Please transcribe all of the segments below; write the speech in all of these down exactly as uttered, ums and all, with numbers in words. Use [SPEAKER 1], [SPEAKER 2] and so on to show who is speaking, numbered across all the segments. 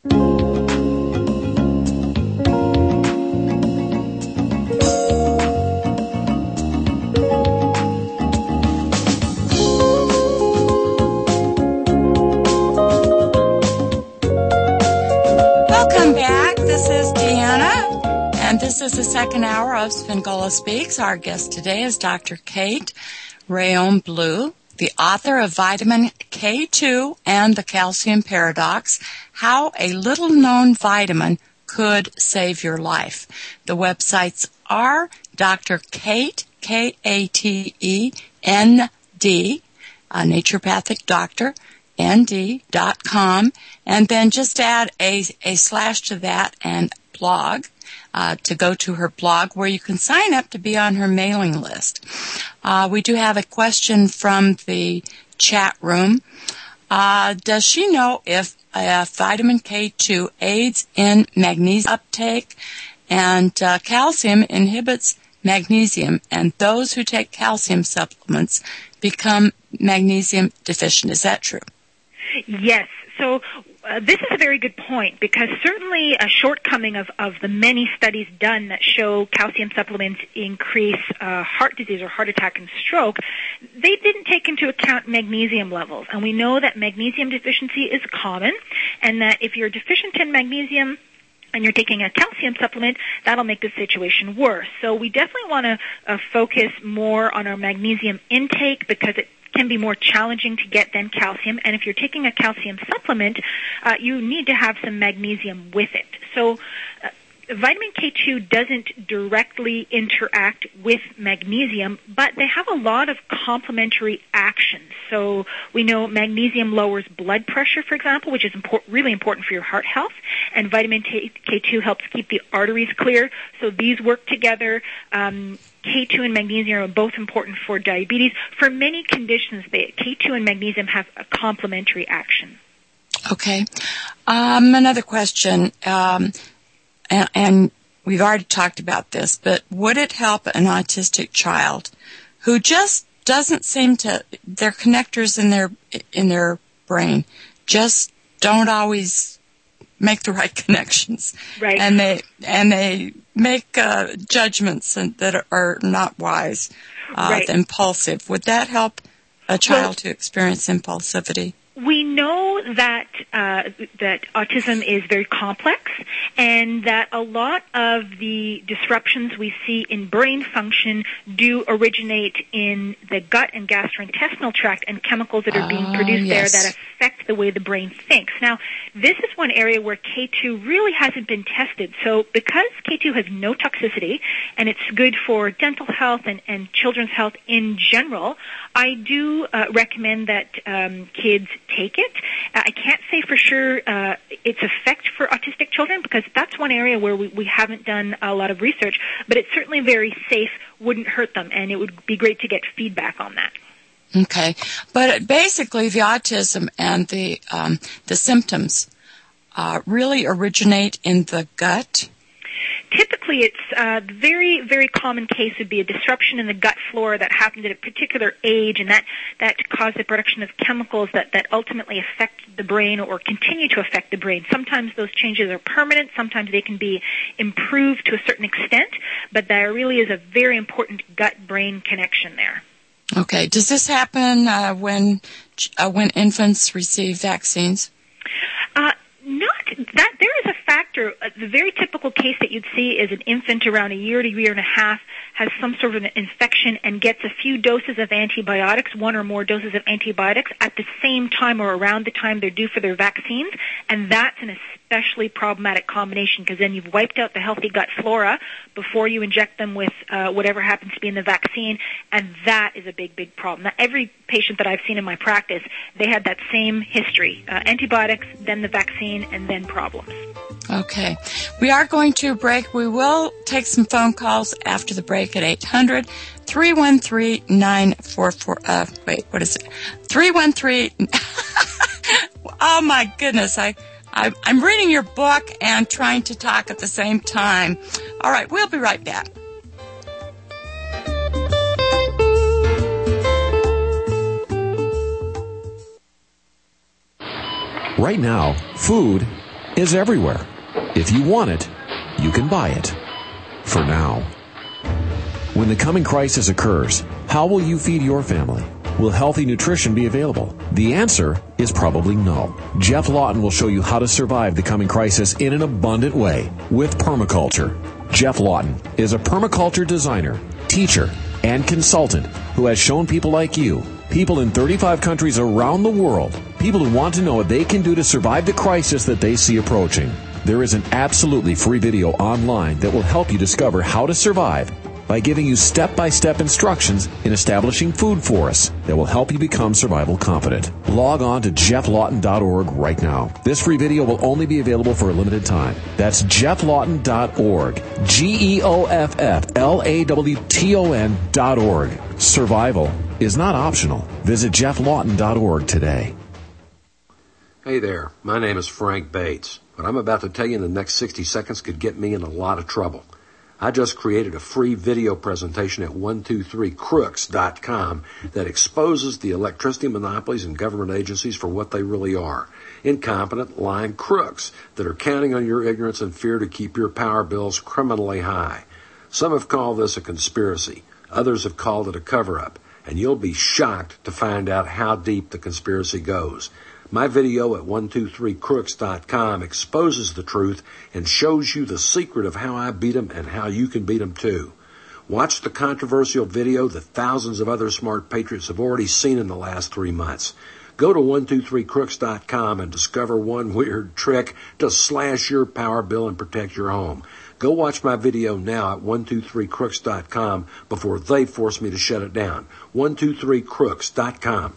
[SPEAKER 1] Welcome back. This is Deanna, and this is the second hour of Spingola Speaks. Our guest today is Doctor Kate Rayon Blue, the author of Vitamin K two and the Calcium Paradox, How a Little-Known Vitamin Could Save Your Life. The websites are Doctor Kate, K A T E N D, a naturopathic doctor, N D dot com, and then just add a, a slash to that and blog uh, to go to her blog where you can sign up to be on her mailing list. Uh, we do have a question from the chat room. Uh, does she know if uh, vitamin K two aids in magnesium uptake and uh, calcium inhibits magnesium, and those who take calcium supplements become magnesium deficient? Is that true?
[SPEAKER 2] Yes. So uh, this is a very good point, because certainly a shortcoming of, of the many studies done that show calcium supplements increase uh, heart disease or heart attack and stroke, they didn't take into account magnesium levels. And we know that magnesium deficiency is common, and that if you're deficient in magnesium and you're taking a calcium supplement, that'll make the situation worse. So we definitely want to uh, focus more on our magnesium intake, because it can be more challenging to get than calcium. And if you're taking a calcium supplement, uh, you need to have some magnesium with it. So uh, vitamin K two doesn't directly interact with magnesium, but they have a lot of complementary actions. So we know magnesium lowers blood pressure, for example, which is impor- really important for your heart health, and vitamin K two helps keep the arteries clear. So these work together. Um, K two and magnesium are both important for diabetes. For many conditions, they, K two and magnesium have a complementary action.
[SPEAKER 1] Okay. Um, another question, um, and, and we've already talked about this, but would it help an autistic child who just doesn't seem to, their connectors in their in their brain just don't always make the right connections,
[SPEAKER 2] right?
[SPEAKER 1] And they and they make uh, judgments that are not wise, uh,
[SPEAKER 2] right.
[SPEAKER 1] impulsive. Would that help a child
[SPEAKER 2] well,
[SPEAKER 1] to experience impulsivity?
[SPEAKER 2] We know that uh, that autism is very complex, and that a lot of the disruptions we see in brain function do originate in the gut and gastrointestinal tract, and chemicals that are being
[SPEAKER 1] oh,
[SPEAKER 2] produced
[SPEAKER 1] yes.
[SPEAKER 2] there that affect the way the brain thinks. Now, this is one area where K two really hasn't been tested. So because K two has no toxicity, and it's good for dental health and, and children's health in general, I do uh, recommend that um, kids take it. Uh, I can't say for sure uh, its effect for autistic children, because that's one area where we, we haven't done a lot of research, but it's certainly very safe, wouldn't hurt them, and it would be great to get feedback on that.
[SPEAKER 1] Okay. But basically the autism and the um, the symptoms uh, really originate in the gut?
[SPEAKER 2] Typically, it's a very, very common case would be a disruption in the gut flora that happened at a particular age, and that, that caused the production of chemicals that, that ultimately affect the brain or continue to affect the brain. Sometimes those changes are permanent. Sometimes they can be improved to a certain extent, but there really is a very important gut-brain connection there.
[SPEAKER 1] Okay. Does this happen uh, when uh, when infants receive vaccines?
[SPEAKER 2] Uh, not that. There is a factor. Uh, the very typical case that you'd see is an infant around a year to year and a half has some sort of an infection and gets a few doses of antibiotics, one or more doses of antibiotics at the same time or around the time they're due for their vaccines, and that's an especially problematic combination, because then you've wiped out the healthy gut flora before you inject them with uh, whatever happens to be in the vaccine, and that is a big, big problem. Now, every patient that I've seen in my practice, they had that same history, uh, antibiotics, then the vaccine, and then problems.
[SPEAKER 1] Okay. We are going to a break. We will take some phone calls after the break at eight hundred, three one three, nine four four, uh, wait, what is it? three one three, oh my goodness, I, I, I'm reading your book and trying to talk at the same time. All right, we'll be right back.
[SPEAKER 3] Right now, food is everywhere. If you want it, you can buy it. For now. When the coming crisis occurs, how will you feed your family? Will healthy nutrition be available? The answer is probably no. Geoff Lawton will show you how to survive the coming crisis in an abundant way with permaculture. Geoff Lawton is a permaculture designer, teacher, and consultant who has shown people like you, people in thirty-five countries around the world, people who want to know what they can do to survive the crisis that they see approaching. There is an absolutely free video online that will help you discover how to survive by giving you step-by-step instructions in establishing food forests that will help you become survival confident. Log on to geoff lawton dot org right now. This free video will only be available for a limited time. That's geoff lawton dot org. G E O F F L A W T O N dot org. Survival is not optional. Visit geoff lawton dot org today.
[SPEAKER 4] Hey there, my name is Frank Bates. What I'm about to tell you in the next sixty seconds could get me in a lot of trouble. I just created a free video presentation at one two three crooks dot com that exposes the electricity monopolies and government agencies for what they really are. Incompetent, lying crooks that are counting on your ignorance and fear to keep your power bills criminally high. Some have called this a conspiracy. Others have called it a cover-up. And you'll be shocked to find out how deep the conspiracy goes. My video at one two three crooks dot com exposes the truth and shows you the secret of how I beat them and how you can beat them too. Watch the controversial video that thousands of other smart patriots have already seen in the last three months. Go to one two three crooks dot com and discover one weird trick to slash your power bill and protect your home. Go watch my video now at one two three crooks dot com before they force me to shut it down. one two three crooks dot com.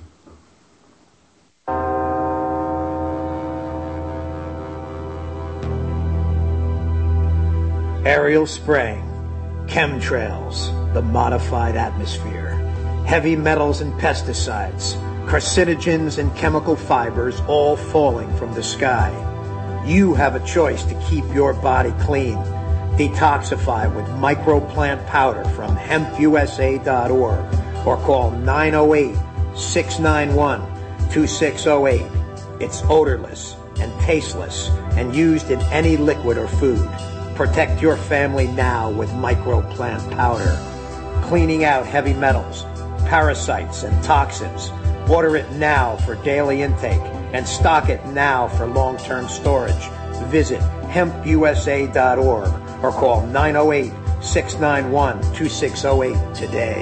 [SPEAKER 5] Aerial spraying, chemtrails, the modified atmosphere, heavy metals and pesticides, carcinogens and chemical fibers all falling from the sky. You have a choice to keep your body clean. Detoxify with microplant powder from hemp U S A dot org or call nine oh eight, six nine one, two six oh eight. It's odorless and tasteless and used in any liquid or food. Protect your family now with microplant powder. Cleaning out heavy metals, parasites, and toxins. Order it now for daily intake and stock it now for long-term storage. Visit hemp U S A dot org or call nine oh eight, six nine one, two six oh eight today.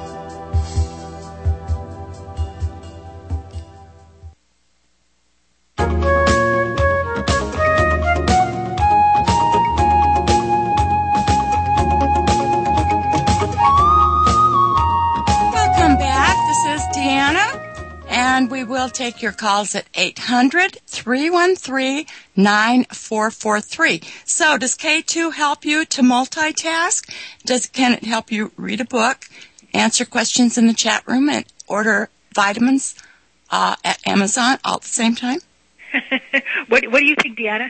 [SPEAKER 1] And we will take your calls at eight hundred, three one three, nine four four three. So does K two help you to multitask? Does Can it help you read a book, answer questions in the chat room, and order vitamins uh, at Amazon all at the same time?
[SPEAKER 2] what, what do you think, Deanna?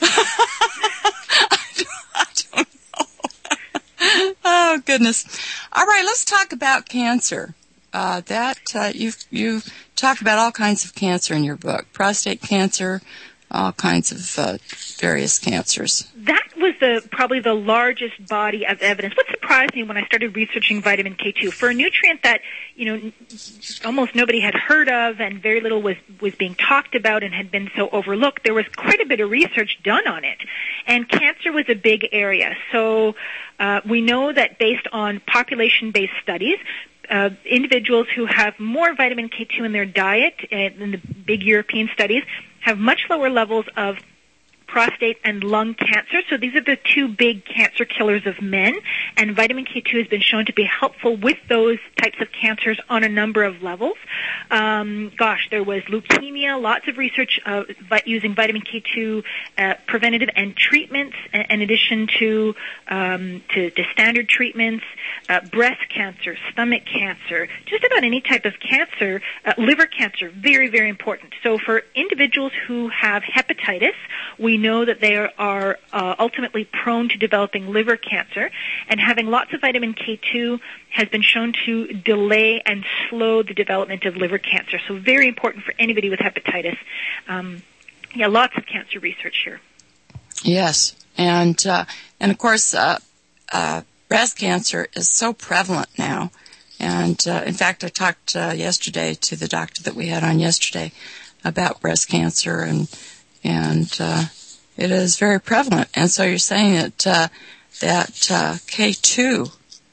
[SPEAKER 1] I, don't, I don't know. Oh, goodness. All right, let's talk about cancer. Uh, that uh, you've you've talked about all kinds of cancer in your book, prostate cancer, all kinds of uh, various cancers.
[SPEAKER 2] That was the probably the largest body of evidence. What surprised me when I started researching vitamin K two for a nutrient that you know almost nobody had heard of and very little was was being talked about and had been so overlooked. There was quite a bit of research done on it, and cancer was a big area. So uh, we know that based on population-based studies. Uh, individuals who have more vitamin K two in their diet, uh, in the big European studies, have much lower levels of prostate and lung cancer. So these are the two big cancer killers of men, and vitamin K two has been shown to be helpful with those types of cancers on a number of levels. Um, gosh, there was leukemia, lots of research uh, using vitamin K two uh, preventative and treatments, in addition to um, to, to standard treatments, uh, breast cancer, stomach cancer, just about any type of cancer, uh, liver cancer, very, very important. So for individuals who have hepatitis, we know that they are, are uh, ultimately prone to developing liver cancer, and having lots of vitamin K two has been shown to delay and slow the development of liver cancer. So very important for anybody with hepatitis. Um, yeah, lots of cancer research here.
[SPEAKER 1] Yes, and uh, and of course, uh, uh, breast cancer is so prevalent now. And uh, in fact, I talked uh, yesterday to the doctor that we had on yesterday about breast cancer, and and uh, it is very prevalent. And so you're saying that uh, that uh, K two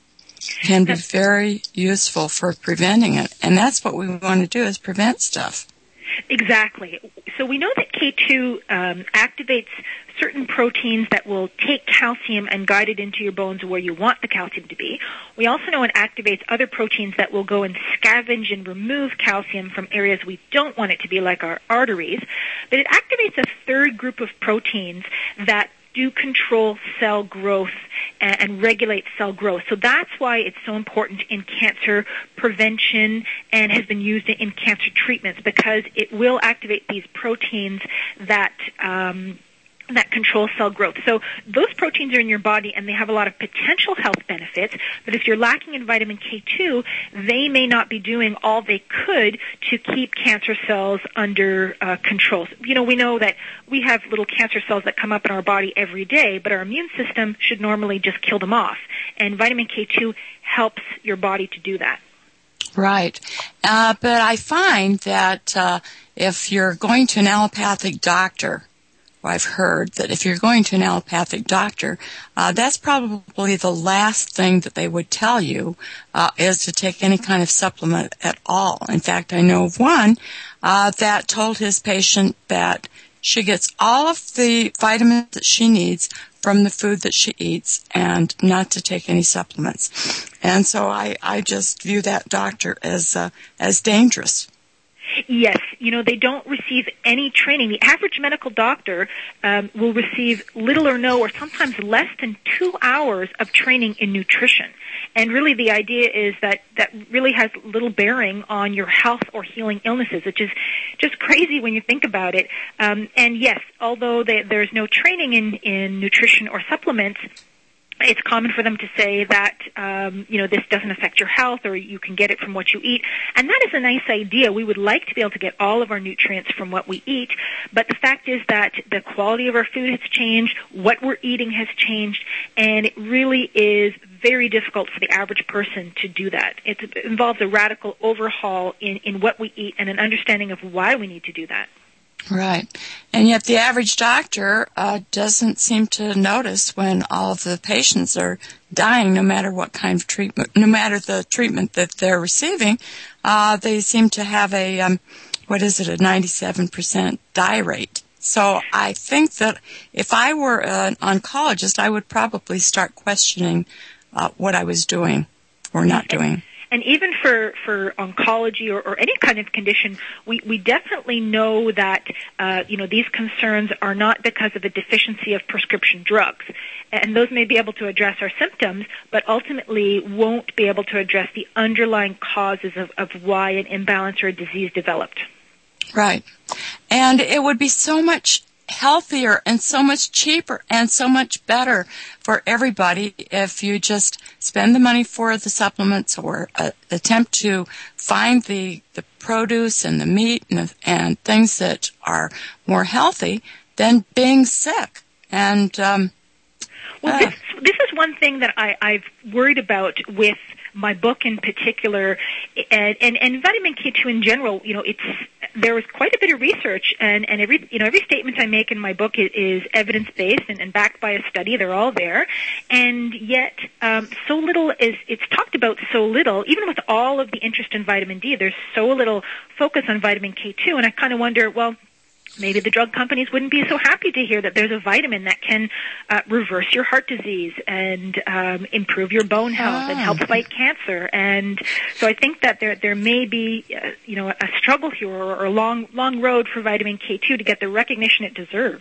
[SPEAKER 1] can be very useful for preventing it, and that's what we want to do, is prevent stuff.
[SPEAKER 2] Exactly. So we know that K two um, activates certain proteins that will take calcium and guide it into your bones where you want the calcium to be. We also know it activates other proteins that will go and scavenge and remove calcium from areas we don't want it to be, like our arteries. But it activates a third group of proteins that do control cell growth and, and regulate cell growth. So that's why it's so important in cancer prevention and has been used in, in cancer treatments, because it will activate these proteins that um, that control cell growth. So those proteins are in your body, and they have a lot of potential health benefits, but if you're lacking in vitamin K two, they may not be doing all they could to keep cancer cells under uh, control. You know, we know that we have little cancer cells that come up in our body every day, but our immune system should normally just kill them off, and vitamin K two helps your body to do that.
[SPEAKER 1] Right. Uh, but I find that uh, if you're going to an allopathic doctor, I've heard that if you're going to an allopathic doctor, uh, that's probably the last thing that they would tell you uh, is to take any kind of supplement at all. In fact, I know of one uh, that told his patient that she gets all of the vitamins that she needs from the food that she eats and not to take any supplements. And so I, I just view that doctor as uh, as dangerous.
[SPEAKER 2] Yes, you know, they don't receive any training. The average medical doctor um, will receive little or no, or sometimes less than two hours of training in nutrition. And really the idea is that that really has little bearing on your health or healing illnesses, which is just crazy when you think about it. Um, and yes, although they, there's no training in, in nutrition or supplements, it's common for them to say that, um, you know, this doesn't affect your health, or you can get it from what you eat. And that is a nice idea. We would like to be able to get all of our nutrients from what we eat. But the fact is that the quality of our food has changed, what we're eating has changed, and it really is very difficult for the average person to do that. It involves a radical overhaul in, in what we eat and an understanding of why we need to do that.
[SPEAKER 1] Right. And yet the average doctor uh, doesn't seem to notice when all of the patients are dying, no matter what kind of treatment, no matter the treatment that they're receiving. Uh, they seem to have a, um, what is it, a ninety-seven percent die rate. So I think that if I were an oncologist, I would probably start questioning uh, what I was doing or not doing.
[SPEAKER 2] And even for, for oncology or, or any kind of condition, we, we definitely know that, uh, you know, these concerns are not because of a deficiency of prescription drugs. And those may be able to address our symptoms, but ultimately won't be able to address the underlying causes of, of why an imbalance or a disease developed.
[SPEAKER 1] Right. And it would be so much healthier and so much cheaper and so much better for everybody if you just spend the money for the supplements, or uh, attempt to find the, the produce and the meat and, the, and things that are more healthy than being sick. And um,
[SPEAKER 2] well,
[SPEAKER 1] uh,
[SPEAKER 2] this, this is one thing that I, I've worried about with my book in particular, and, and, and vitamin K two in general. You know, it's there was quite a bit of research, and, and every you know every statement I make in my book is, is evidence based and, and backed by a study. They're all there, and yet um, so little is it's talked about. So little, even with all of the interest in vitamin D, there's so little focus on vitamin K two, and I kind of wonder, well, maybe the drug companies wouldn't be so happy to hear that there's a vitamin that can uh, reverse your heart disease and um, improve your bone health oh. and help fight cancer. And so I think that there there may be uh, you know a struggle here, or a long long road for vitamin K two to get the recognition it deserves.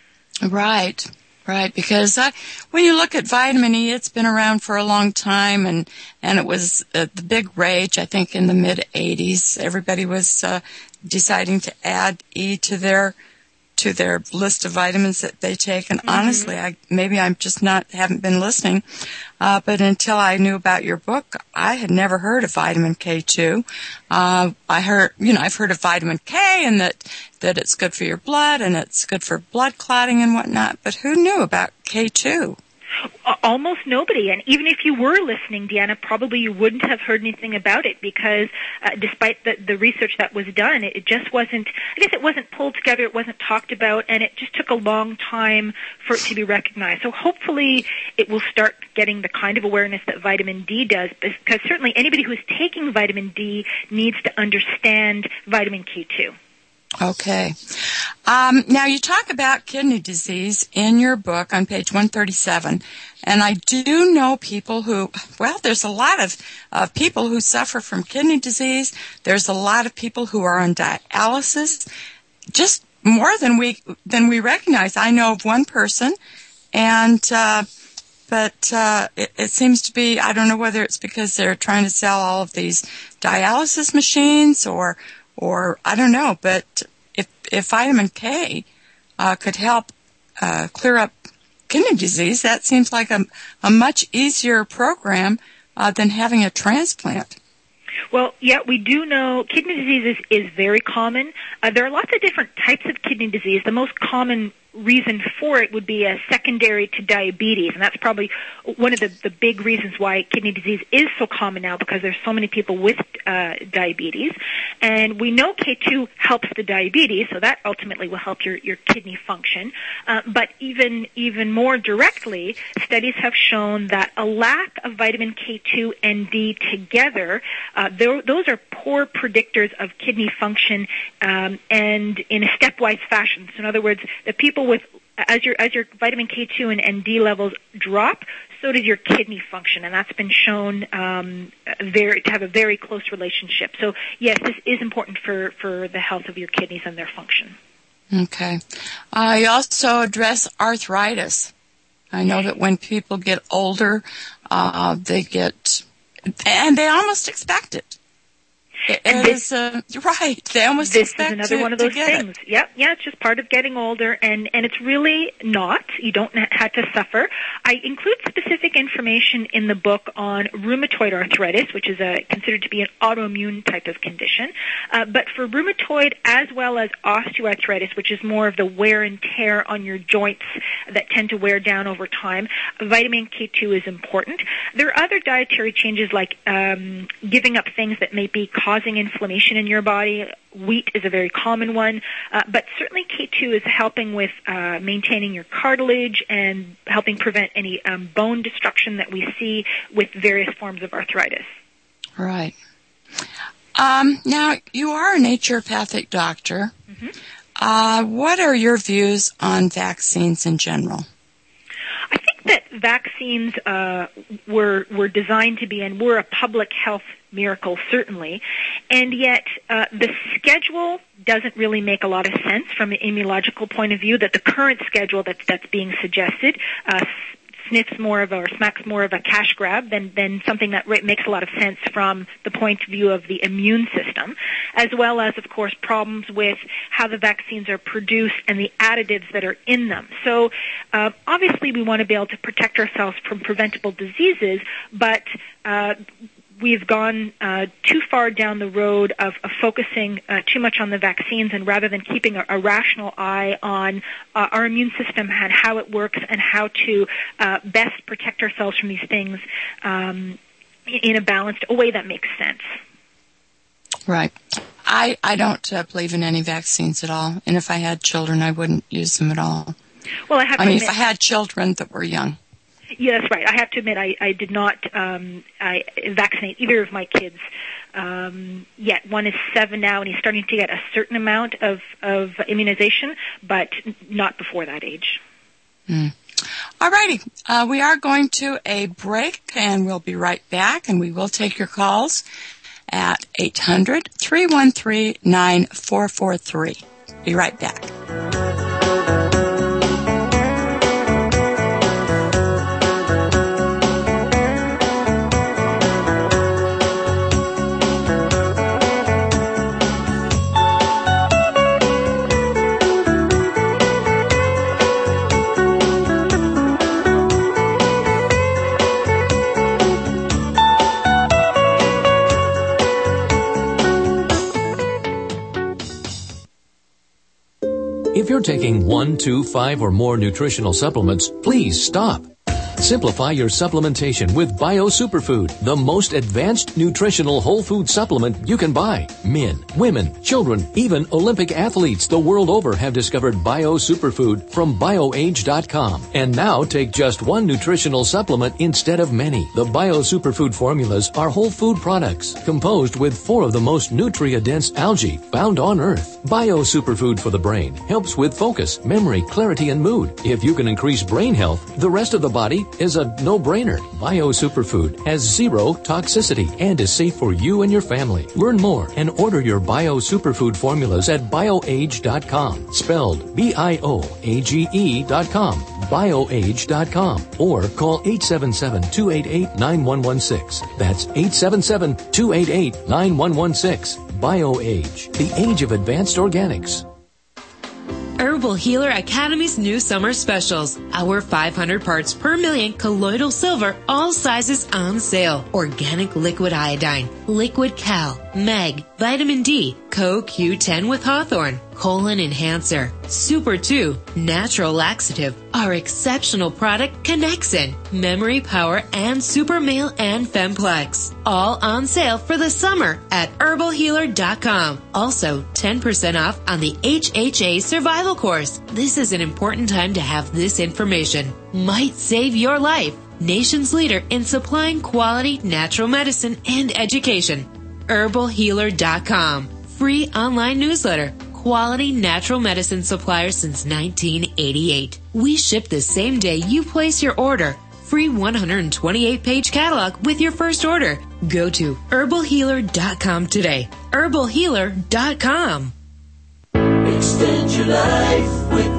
[SPEAKER 1] Right. Right, because uh, when you look at vitamin E, it's been around for a long time, and, and it was uh, the big rage, I think, in the mid-eighties. Everybody was uh, deciding to add E to their to their list of vitamins that they take. And
[SPEAKER 2] mm-hmm.
[SPEAKER 1] honestly, I maybe I'm just not haven't been listening. Uh, but until I knew about your book, I had never heard of vitamin K two. Uh, I heard, you know, I've heard of vitamin K and that that it's good for your blood and it's good for blood clotting and whatnot. But who knew about K two?
[SPEAKER 2] Almost nobody. And even if you were listening, Deanna, probably you wouldn't have heard anything about it because uh, despite the, the research that was done, it, it just wasn't, I guess it wasn't pulled together, it wasn't talked about, and it just took a long time for it to be recognized. So hopefully it will start getting the kind of awareness that vitamin D does, because certainly anybody who's taking vitamin D needs to understand vitamin K two.
[SPEAKER 1] Okay. Um, now, you talk about kidney disease in your book on page one thirty-seven, and I do know people who, well, there's a lot of uh, people who suffer from kidney disease. There's a lot of people who are on dialysis, just more than we than we recognize. I know of one person, and uh, but uh, it, it seems to be, I don't know whether it's because they're trying to sell all of these dialysis machines or Or I don't know, but if if vitamin K uh, could help uh, clear up kidney disease, that seems like a, a much easier program uh, than having a transplant.
[SPEAKER 2] Well, yeah, we do know kidney disease is, is very common. Uh, there are lots of different types of kidney disease. The most common reason for it would be a secondary to diabetes, and that's probably one of the, the big reasons why kidney disease is so common now, because there's so many people with uh, diabetes. And we know K two helps the diabetes, so that ultimately will help your, your kidney function. Uh, but even even more directly, studies have shown that a lack of vitamin K two and D together, uh, those are poor predictors of kidney function, um, and in a stepwise fashion. So in other words, the people with as your as your vitamin K two and, and D levels drop, so does your kidney function, and that's been shown um, very to have a very close relationship. So yes, this is important for, for the health of your kidneys and their function.
[SPEAKER 1] Okay. Uh, you also address arthritis. I know that when people get older, uh, they get, and they almost expect it. It
[SPEAKER 2] and this,
[SPEAKER 1] is, uh, right. They almost
[SPEAKER 2] this
[SPEAKER 1] expect
[SPEAKER 2] is another
[SPEAKER 1] to,
[SPEAKER 2] one of those things.
[SPEAKER 1] It.
[SPEAKER 2] Yep, yeah, it's just part of getting older, and, and it's really not. You don't have to suffer. I include specific information in the book on rheumatoid arthritis, which is a, considered to be an autoimmune type of condition. Uh, but for rheumatoid as well as osteoarthritis, which is more of the wear and tear on your joints that tend to wear down over time, vitamin K two is important. There are other dietary changes like um, giving up things that may be causing inflammation in your body. Wheat is a very common one, uh, but certainly K two is helping with uh, maintaining your cartilage and helping prevent any um, bone destruction that we see with various forms of arthritis.
[SPEAKER 1] Right. Um, now, you are a naturopathic doctor.
[SPEAKER 2] Mm-hmm.
[SPEAKER 1] Uh, what are your views on vaccines in general?
[SPEAKER 2] I think that vaccines uh, were were designed to be, and were a public health miracle, certainly, and yet uh, the schedule doesn't really make a lot of sense from an immunological point of view. That the current schedule that's that's being suggested uh, sniffs more of a, or smacks more of a cash grab than than something that makes a lot of sense from the point of view of the immune system, as well as, of course, problems with how the vaccines are produced and the additives that are in them. So uh, obviously we want to be able to protect ourselves from preventable diseases, but uh, we've gone uh, too far down the road of, of focusing uh, too much on the vaccines, and rather than keeping a, a rational eye on uh, our immune system and how it works and how to uh, best protect ourselves from these things um, in a balanced a way that makes sense.
[SPEAKER 1] Right. I, I don't uh, believe in any vaccines at all, and if I had children, I wouldn't use them at all.
[SPEAKER 2] Well, I have
[SPEAKER 1] I
[SPEAKER 2] to
[SPEAKER 1] mean,
[SPEAKER 2] admit,
[SPEAKER 1] if I had children that were young.
[SPEAKER 2] Yeah, that's right. I have to admit, I, I did not um, I vaccinate either of my kids um, yet. One is seven now, and he's starting to get a certain amount of, of immunization, but not before that age.
[SPEAKER 1] Mm. All righty. Uh, we are going to a break, and we'll be right back, and we will take your calls at eight hundred, three one three, nine four four three. Be right back.
[SPEAKER 3] you're taking one, two, five, or more nutritional supplements, please stop. Simplify your supplementation with Bio Superfood, the most advanced nutritional whole food supplement you can buy. Men, women, children, even Olympic athletes the world over have discovered Bio Superfood from bio age dot com. And now take just one nutritional supplement instead of many. The Bio Superfood formulas are whole food products composed with four of the most nutrient-dense algae found on Earth. Bio Superfood for the brain helps with focus, memory, clarity, and mood. If you can increase brain health, the rest of the body is a no-brainer. Bio Superfood has zero toxicity and is safe for you and your family. Learn more and order your Bio Superfood formulas at bio age dot com. Spelled B I O A G E dot com. bio age dot com. Or call eight seven seven, two eight eight, nine one one six. That's eight seven seven, two eight eight, nine one one six. BioAge, the age of advanced organics.
[SPEAKER 6] Herbal Healer Academy's new summer specials. Our five hundred parts per million colloidal silver, all sizes on sale. Organic liquid iodine, liquid cal, mag, vitamin D, Co Q ten with Hawthorne, colon enhancer, Super two, natural laxative, our exceptional product Connexin, memory power, and Super Male and Femplex. All on sale for the summer at herbal healer dot com. Also, ten percent off on the H H A Survival Course. This is an important time to have this information. Might save your life. Nation's leader in supplying quality natural medicine and education. herbal healer dot com. Free online newsletter. Quality natural medicine supplier since nineteen eighty-eight. We ship the same day you place your order. Free one hundred twenty-eight page catalog with your first order. Go to herbal healer dot com today. herbal healer dot com.
[SPEAKER 7] Extend your life with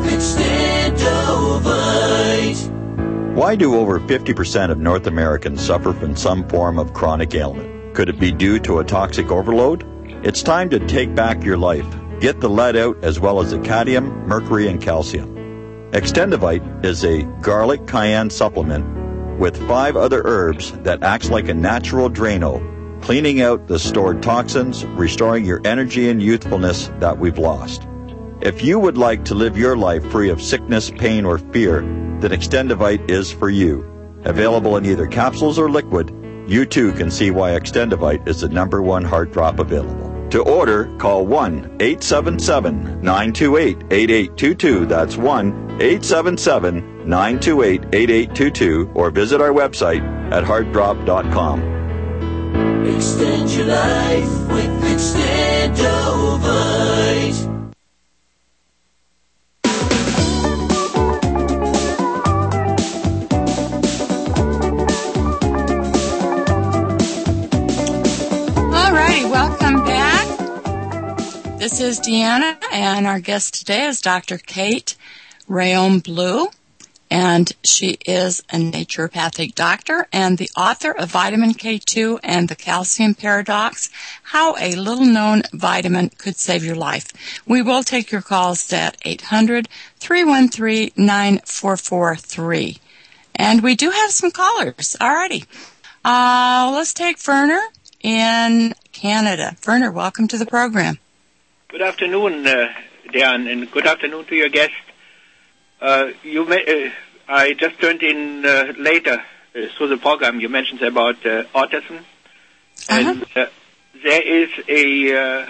[SPEAKER 7] Extendovite.
[SPEAKER 8] Why do over fifty percent of North Americans suffer from some form of chronic ailment? Could it be due to a toxic overload? It's time to take back your life. Get the lead out as well as the cadmium, mercury, and calcium. Extendovite is a garlic cayenne supplement with five other herbs that acts like a natural Drano, cleaning out the stored toxins, restoring your energy and youthfulness that we've lost. If you would like to live your life free of sickness, pain, or fear, then Extendovite is for you. Available in either capsules or liquid, you too can see why Extendovite is the number one heart drop available. To order, call one eight seven seven, nine two eight, eight eight two two. That's one eight seven seven, nine two eight, eight eight two two, or visit our website at heart drop dot com.
[SPEAKER 7] Extend your life with Extendovite.
[SPEAKER 1] Welcome back. This is Deanna, and our guest today is Doctor Kate Rayon-Bleu, and she is a naturopathic doctor and the author of Vitamin K two and the Calcium Paradox, How a Little-Known Vitamin Could Save Your Life. We will take your calls at eight hundred, three one three, nine four four three. And we do have some callers. Alrighty. Uh, let's take Werner in Canada. Werner, welcome to the program.
[SPEAKER 9] Good afternoon, uh, Dan, and good afternoon to your guest. Uh, you may, uh, I just turned in uh, later uh, through the program. You mentioned about uh, autism, uh-huh. and uh, there is a. Uh,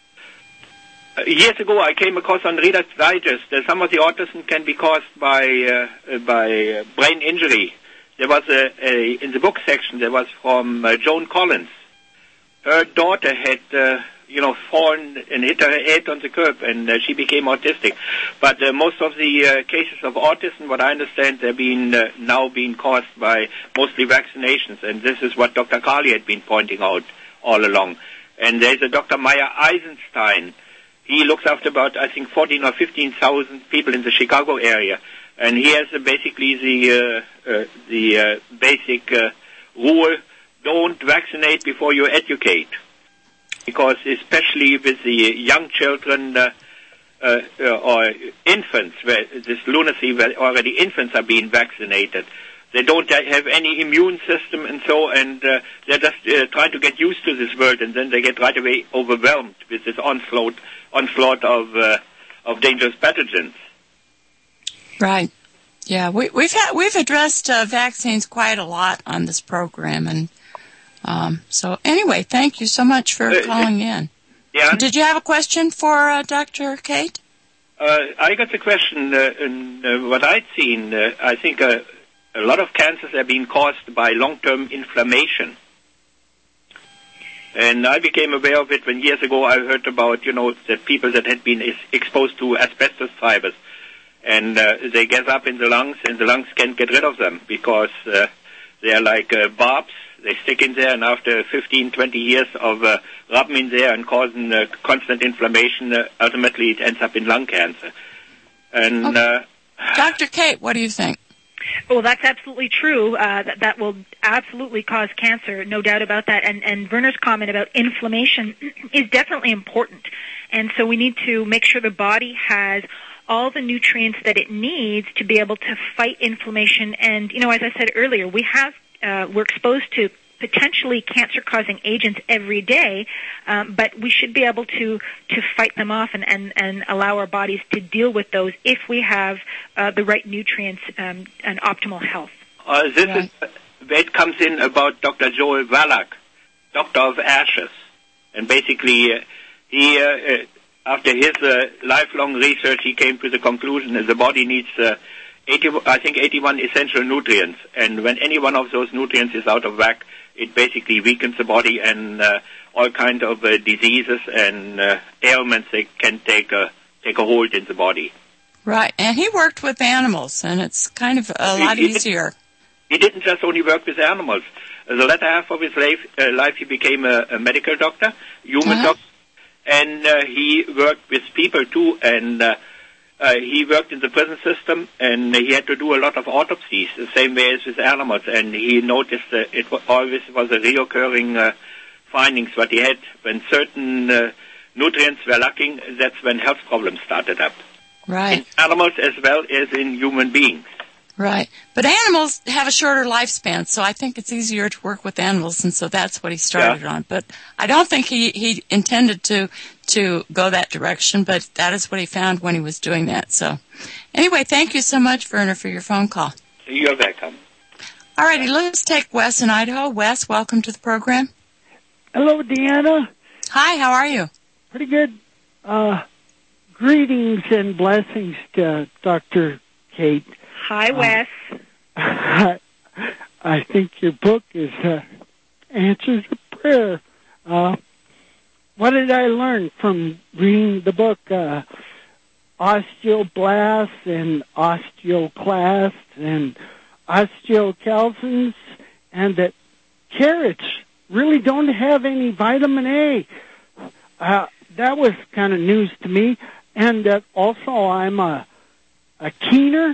[SPEAKER 9] years ago, I came across on Reader's Digest that some of the autism can be caused by uh, by uh, brain injury. There was a, a in the book section. There was from uh, Joan Collins. Her daughter had, uh, you know, fallen and hit her head on the curb, and uh, she became autistic. But uh, most of the uh, cases of autism, what I understand, they're being uh, now being caused by mostly vaccinations, and this is what Doctor Carley had been pointing out all along. And there's a Doctor Meyer Eisenstein. He looks after about, I think, fourteen or fifteen thousand people in the Chicago area, and he has uh, basically the uh, uh, the uh, basic uh, rule. Don't vaccinate before you educate, because especially with the young children uh, uh, or infants, where this lunacy where already infants are being vaccinated, they don't have any immune system, and so and uh, they're just uh, trying to get used to this world, and then they get right away overwhelmed with this onslaught onslaught of uh, of dangerous pathogens.
[SPEAKER 1] Right. Yeah, we, we've had, we've addressed uh, vaccines quite a lot on this program, and um, so anyway, thank you so much for
[SPEAKER 9] uh,
[SPEAKER 1] calling in.
[SPEAKER 9] Yeah.
[SPEAKER 1] Did you have a question for uh, Doctor Cate?
[SPEAKER 9] Uh, I got the question. Uh, in, uh, what I'd seen, uh, I think uh, a lot of cancers are being caused by long-term inflammation. And I became aware of it when years ago I heard about, you know, that people that had been is exposed to asbestos fibers. And uh, they get up in the lungs, and the lungs can't get rid of them because uh, they're like uh, barbs. They stick in there, and after fifteen, twenty years of uh, rubbing in there and causing uh, constant inflammation, uh, ultimately it ends up in lung cancer. And
[SPEAKER 1] okay.
[SPEAKER 9] uh,
[SPEAKER 1] Doctor Cate, what do you think?
[SPEAKER 2] Well, that's absolutely true. Uh, that, that will absolutely cause cancer, no doubt about that. And, and Werner's comment about inflammation is definitely important. And so we need to make sure the body has all the nutrients that it needs to be able to fight inflammation. And, you know, as I said earlier, we have, uh, we're exposed to potentially cancer-causing agents every day, um, but we should be able to, to fight them off and, and, and allow our bodies to deal with those if we have uh, the right nutrients um, and optimal health.
[SPEAKER 9] Uh, this
[SPEAKER 1] right.
[SPEAKER 9] is where it comes in about Doctor Joel Wallach, Doctor of Ashes. And basically, uh, he, uh, uh, after his uh, lifelong research, he came to the conclusion that the body needs uh, eighty, I think eighty-one essential nutrients. And when any one of those nutrients is out of whack, it basically weakens the body, and uh, all kinds of uh, diseases and uh, ailments they can take a, take a hold in the body.
[SPEAKER 1] Right, and he worked with animals, and it's kind of a lot
[SPEAKER 9] he, he
[SPEAKER 1] easier.
[SPEAKER 9] He didn't just only work with animals. The latter half of his life, uh, life he became a, a medical doctor, human
[SPEAKER 1] uh-huh.
[SPEAKER 9] doctor, and uh, he worked with people too, and uh, uh, he worked in the prison system, and he had to do a lot of autopsies, the same way as with animals, and he noticed that it was always was a reoccurring uh, findings what he had. When certain uh, nutrients were lacking, that's when health problems started up.
[SPEAKER 1] Right.
[SPEAKER 9] In animals as well as in human beings.
[SPEAKER 1] Right. But animals have a shorter lifespan, so I think it's easier to work with animals, and so that's what he started
[SPEAKER 9] yeah.
[SPEAKER 1] on. But I don't think he, he intended to to go that direction, but that is what he found when he was doing that. So anyway, thank you so much, Werner, for your phone call.
[SPEAKER 9] You're welcome.
[SPEAKER 1] All righty, let's take Wes in Idaho. Wes, welcome to the program.
[SPEAKER 10] Hello, Deanna.
[SPEAKER 1] Hi, how are you?
[SPEAKER 10] Pretty good. Uh, greetings and blessings to Doctor Cate.
[SPEAKER 2] Hi, Wes.
[SPEAKER 10] Uh, I, I think your book is uh, answers to prayer. Uh, what did I learn from reading the book? Uh, osteoblasts and osteoclasts and osteocalcins, and that carrots really don't have any vitamin A. Uh, that was kind of news to me. And uh, also, I'm a, a keener.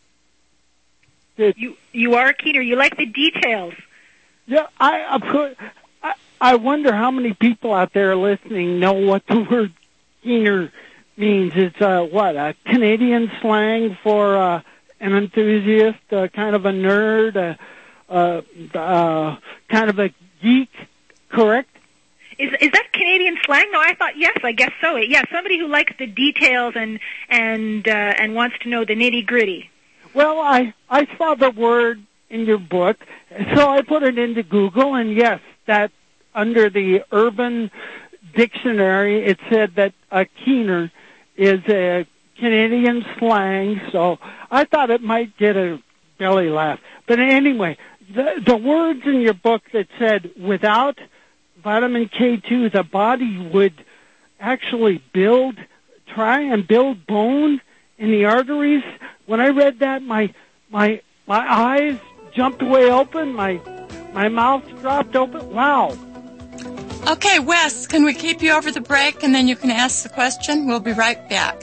[SPEAKER 2] You you are a keener. You like the details.
[SPEAKER 10] Yeah, I, I put. I, I wonder how many people out there listening know what the word keener means. It's uh, what a Canadian slang for uh, an enthusiast, uh, kind of a nerd, uh, uh, uh, kind of a geek. Correct?
[SPEAKER 2] Is is that Canadian slang? No, I thought yes. I guess so. Yeah, somebody who likes the details and and uh, and wants to know the nitty gritty.
[SPEAKER 10] Well, I, I saw the word in your book, so I put it into Google, and yes, that under the Urban Dictionary, it said that a keener is a Canadian slang, so I thought it might get a belly laugh. But anyway, the, the words in your book that said, without vitamin K two, the body would actually build, try and build bone in the arteries. When I read that, my my my eyes jumped way open, my my mouth dropped open. Wow.
[SPEAKER 1] Okay, Wes, can we keep you over the break and then you can ask the question? We'll be right back.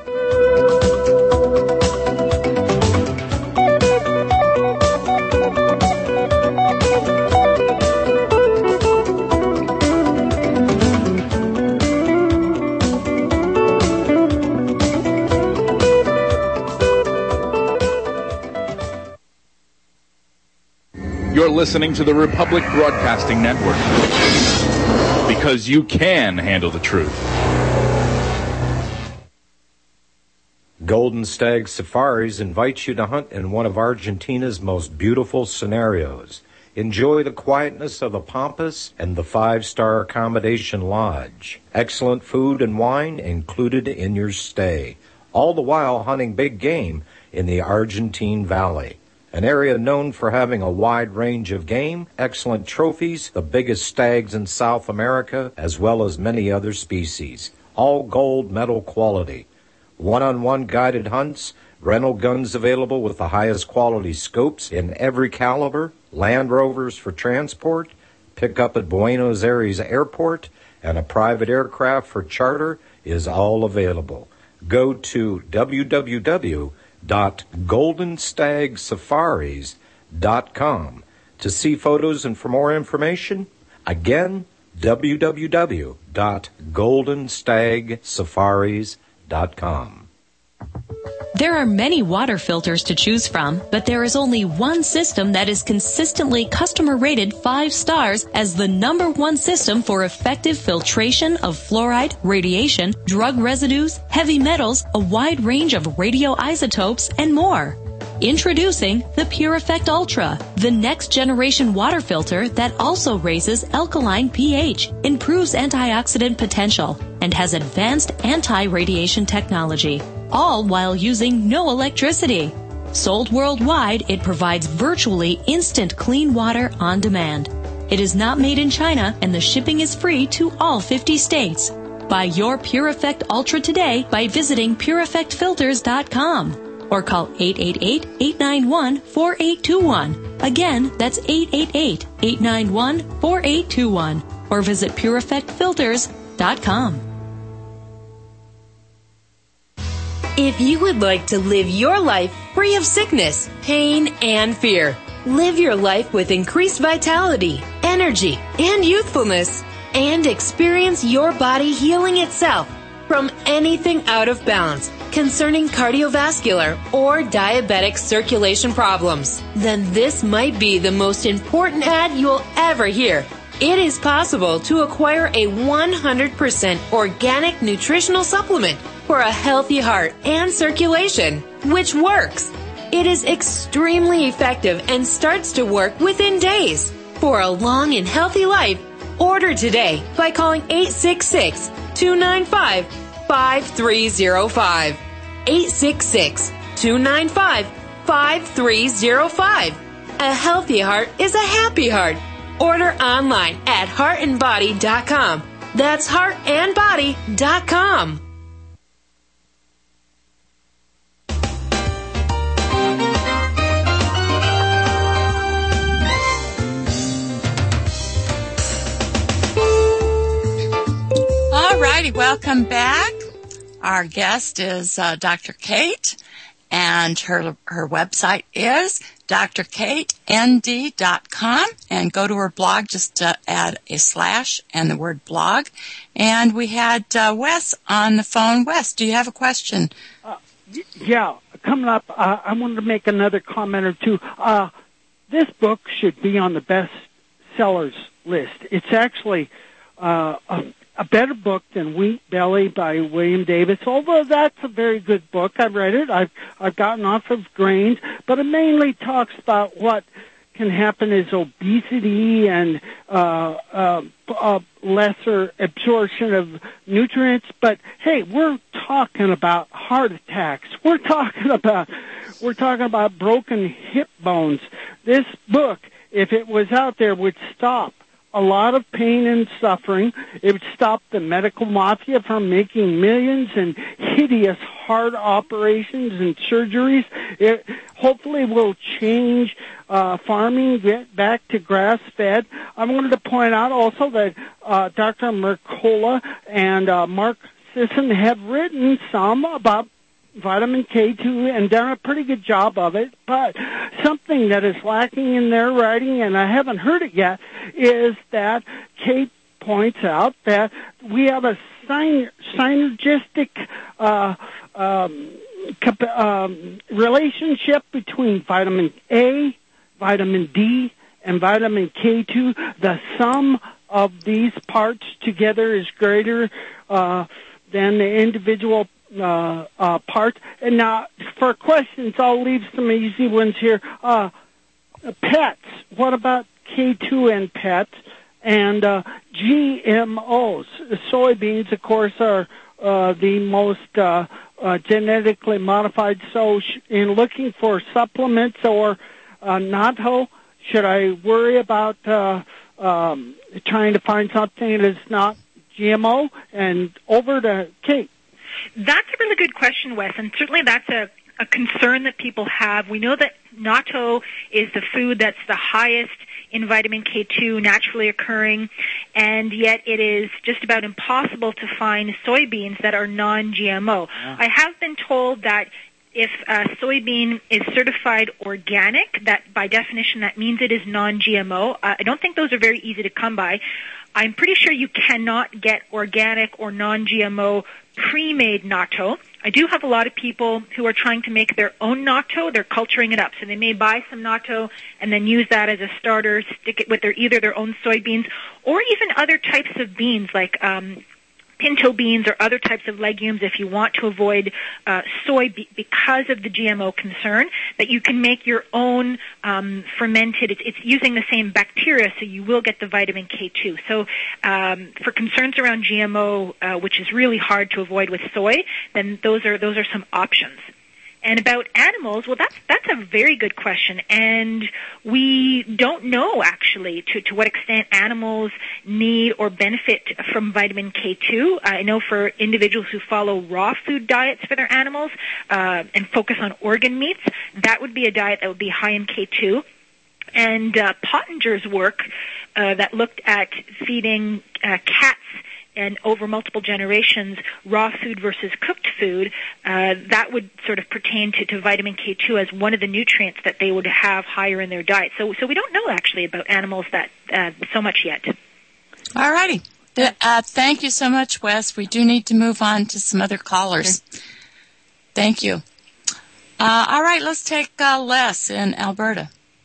[SPEAKER 11] You're listening to the Republic Broadcasting Network, because you can handle the truth.
[SPEAKER 12] Golden Stag Safaris invites you to hunt in one of Argentina's most beautiful scenarios. Enjoy the quietness of the Pampas and the five-star accommodation lodge. Excellent food and wine included in your stay, all the while hunting big game in the Argentine Valley, an area known for having a wide range of game, excellent trophies, the biggest stags in South America, as well as many other species, all gold medal quality. One-on-one guided hunts, rental guns available with the highest quality scopes in every caliber, Land Rovers for transport, pick up at Buenos Aires Airport, and a private aircraft for charter is all available. Go to w w w dot golden stag safaris dot com to see photos and for more information. Again, w w w dot golden stag safaris dot com.
[SPEAKER 13] There are many water filters to choose from, but there is only one system that is consistently customer rated five stars as the number one system for effective filtration of fluoride, radiation, drug residues, heavy metals, a wide range of radioisotopes, and more. Introducing the Pure Effect Ultra, the next generation water filter that also raises alkaline pH, improves antioxidant potential, and has advanced anti-radiation technology, all while using no electricity. Sold worldwide, it provides virtually instant clean water on demand. It is not made in China, and the shipping is free to all fifty states. Buy your Pure Effect Ultra today by visiting pure effect filters dot com. Or call eight eight eight, eight nine one, four eight two one. Again, that's eight eight eight, eight nine one, four eight two one. Or visit pure effect filters dot com.
[SPEAKER 6] If you would like to live your life free of sickness, pain, and fear, live your life with increased vitality, energy, and youthfulness, and experience your body healing itself from anything out of balance concerning cardiovascular or diabetic circulation problems, then this might be the most important ad you'll ever hear. It is possible to acquire a one hundred percent organic nutritional supplement for a healthy heart and circulation, which works. It is extremely effective and starts to work within days. For a long and healthy life, order today by calling eight six six, two nine five, five three zero five. eight six six, two nine five, five three zero five. A healthy heart is a happy heart. Order online at heart and body dot com. That's heart and body dot com.
[SPEAKER 1] All righty, welcome back. Our guest is uh, Doctor Kate, and her her website is d r kate n d dot com, and go to her blog, just uh, add a slash and the word blog. And we had uh, Wes on the phone. Wes, do you have a question?
[SPEAKER 10] Uh, yeah, coming up, uh, I wanted to make another comment or two. Uh, this book should be on the best sellers list. It's actually uh, a A better book than Wheat Belly by William Davis, although that's a very good book. I've read it. I've, I've gotten off of grains, but it mainly talks about what can happen is obesity and uh, uh, uh, lesser absorption of nutrients. But hey, we're talking about heart attacks. We're talking about we're talking about broken hip bones. This book, if it was out there, would stop a lot of pain and suffering. It would stop the medical mafia from making millions in hideous heart operations and surgeries. It hopefully will change uh, farming, get back to grass-fed. I wanted to point out also that uh, Doctor Mercola and uh, Mark Sisson have written some about vitamin K two and done a pretty good job of it, but something that is lacking in their writing, and I haven't heard it yet, is that Kate points out that we have a synergistic uh, um, um, relationship between vitamin A, vitamin D, and vitamin K two. The sum of these parts together is greater uh, than the individual uh, uh, parts. And now, for questions, I'll leave some easy ones here. Uh, pets. What about K two in pets? And uh, G M Os. Soybeans, of course, are uh, the most uh, uh, genetically modified. So sh- in looking for supplements or uh, natto, should I worry about uh, um, trying to find something that is not G M O? And over to Kate.
[SPEAKER 2] That's a really good question, Wes, and certainly that's a, a concern that people have. We know that natto is the food that's the highest in vitamin K two naturally occurring, and yet it is just about impossible to find soybeans that are non-G M O. Yeah. I have been told that if a soybean is certified organic, that by definition that means it is non-G M O. Uh, I don't think those are very easy to come by. I'm pretty sure you cannot get organic or non-G M O pre-made natto. I do have a lot of people who are trying to make their own natto. They're culturing it up. So they may buy some natto and then use that as a starter, stick it with their either their own soybeans or even other types of beans like um pinto beans or other types of legumes if you want to avoid uh, soy be- because of the G M O concern, that you can make your own um, fermented. It's, it's using the same bacteria, so you will get the vitamin K two. So um, for concerns around G M O, uh, which is really hard to avoid with soy, then those are those are some options. And about animals, well, that's that's a very good question, and we don't know actually to, to what extent animals need or benefit from vitamin K two. I know for individuals who follow raw food diets for their animals uh, and focus on organ meats, that would be a diet that would be high in K two. And uh, Pottinger's work uh, that looked at feeding uh, cats and over multiple generations, raw food versus cooked food, uh, that would sort of pertain to, to vitamin K two as one of the nutrients that they would have higher in their diet. So, so we don't know actually about animals that uh, so much yet.
[SPEAKER 1] All righty. Uh, thank you so much, Wes. We do need to move on to some other callers. Okay. Thank you. Uh, all right, let's take uh, Les in Alberta.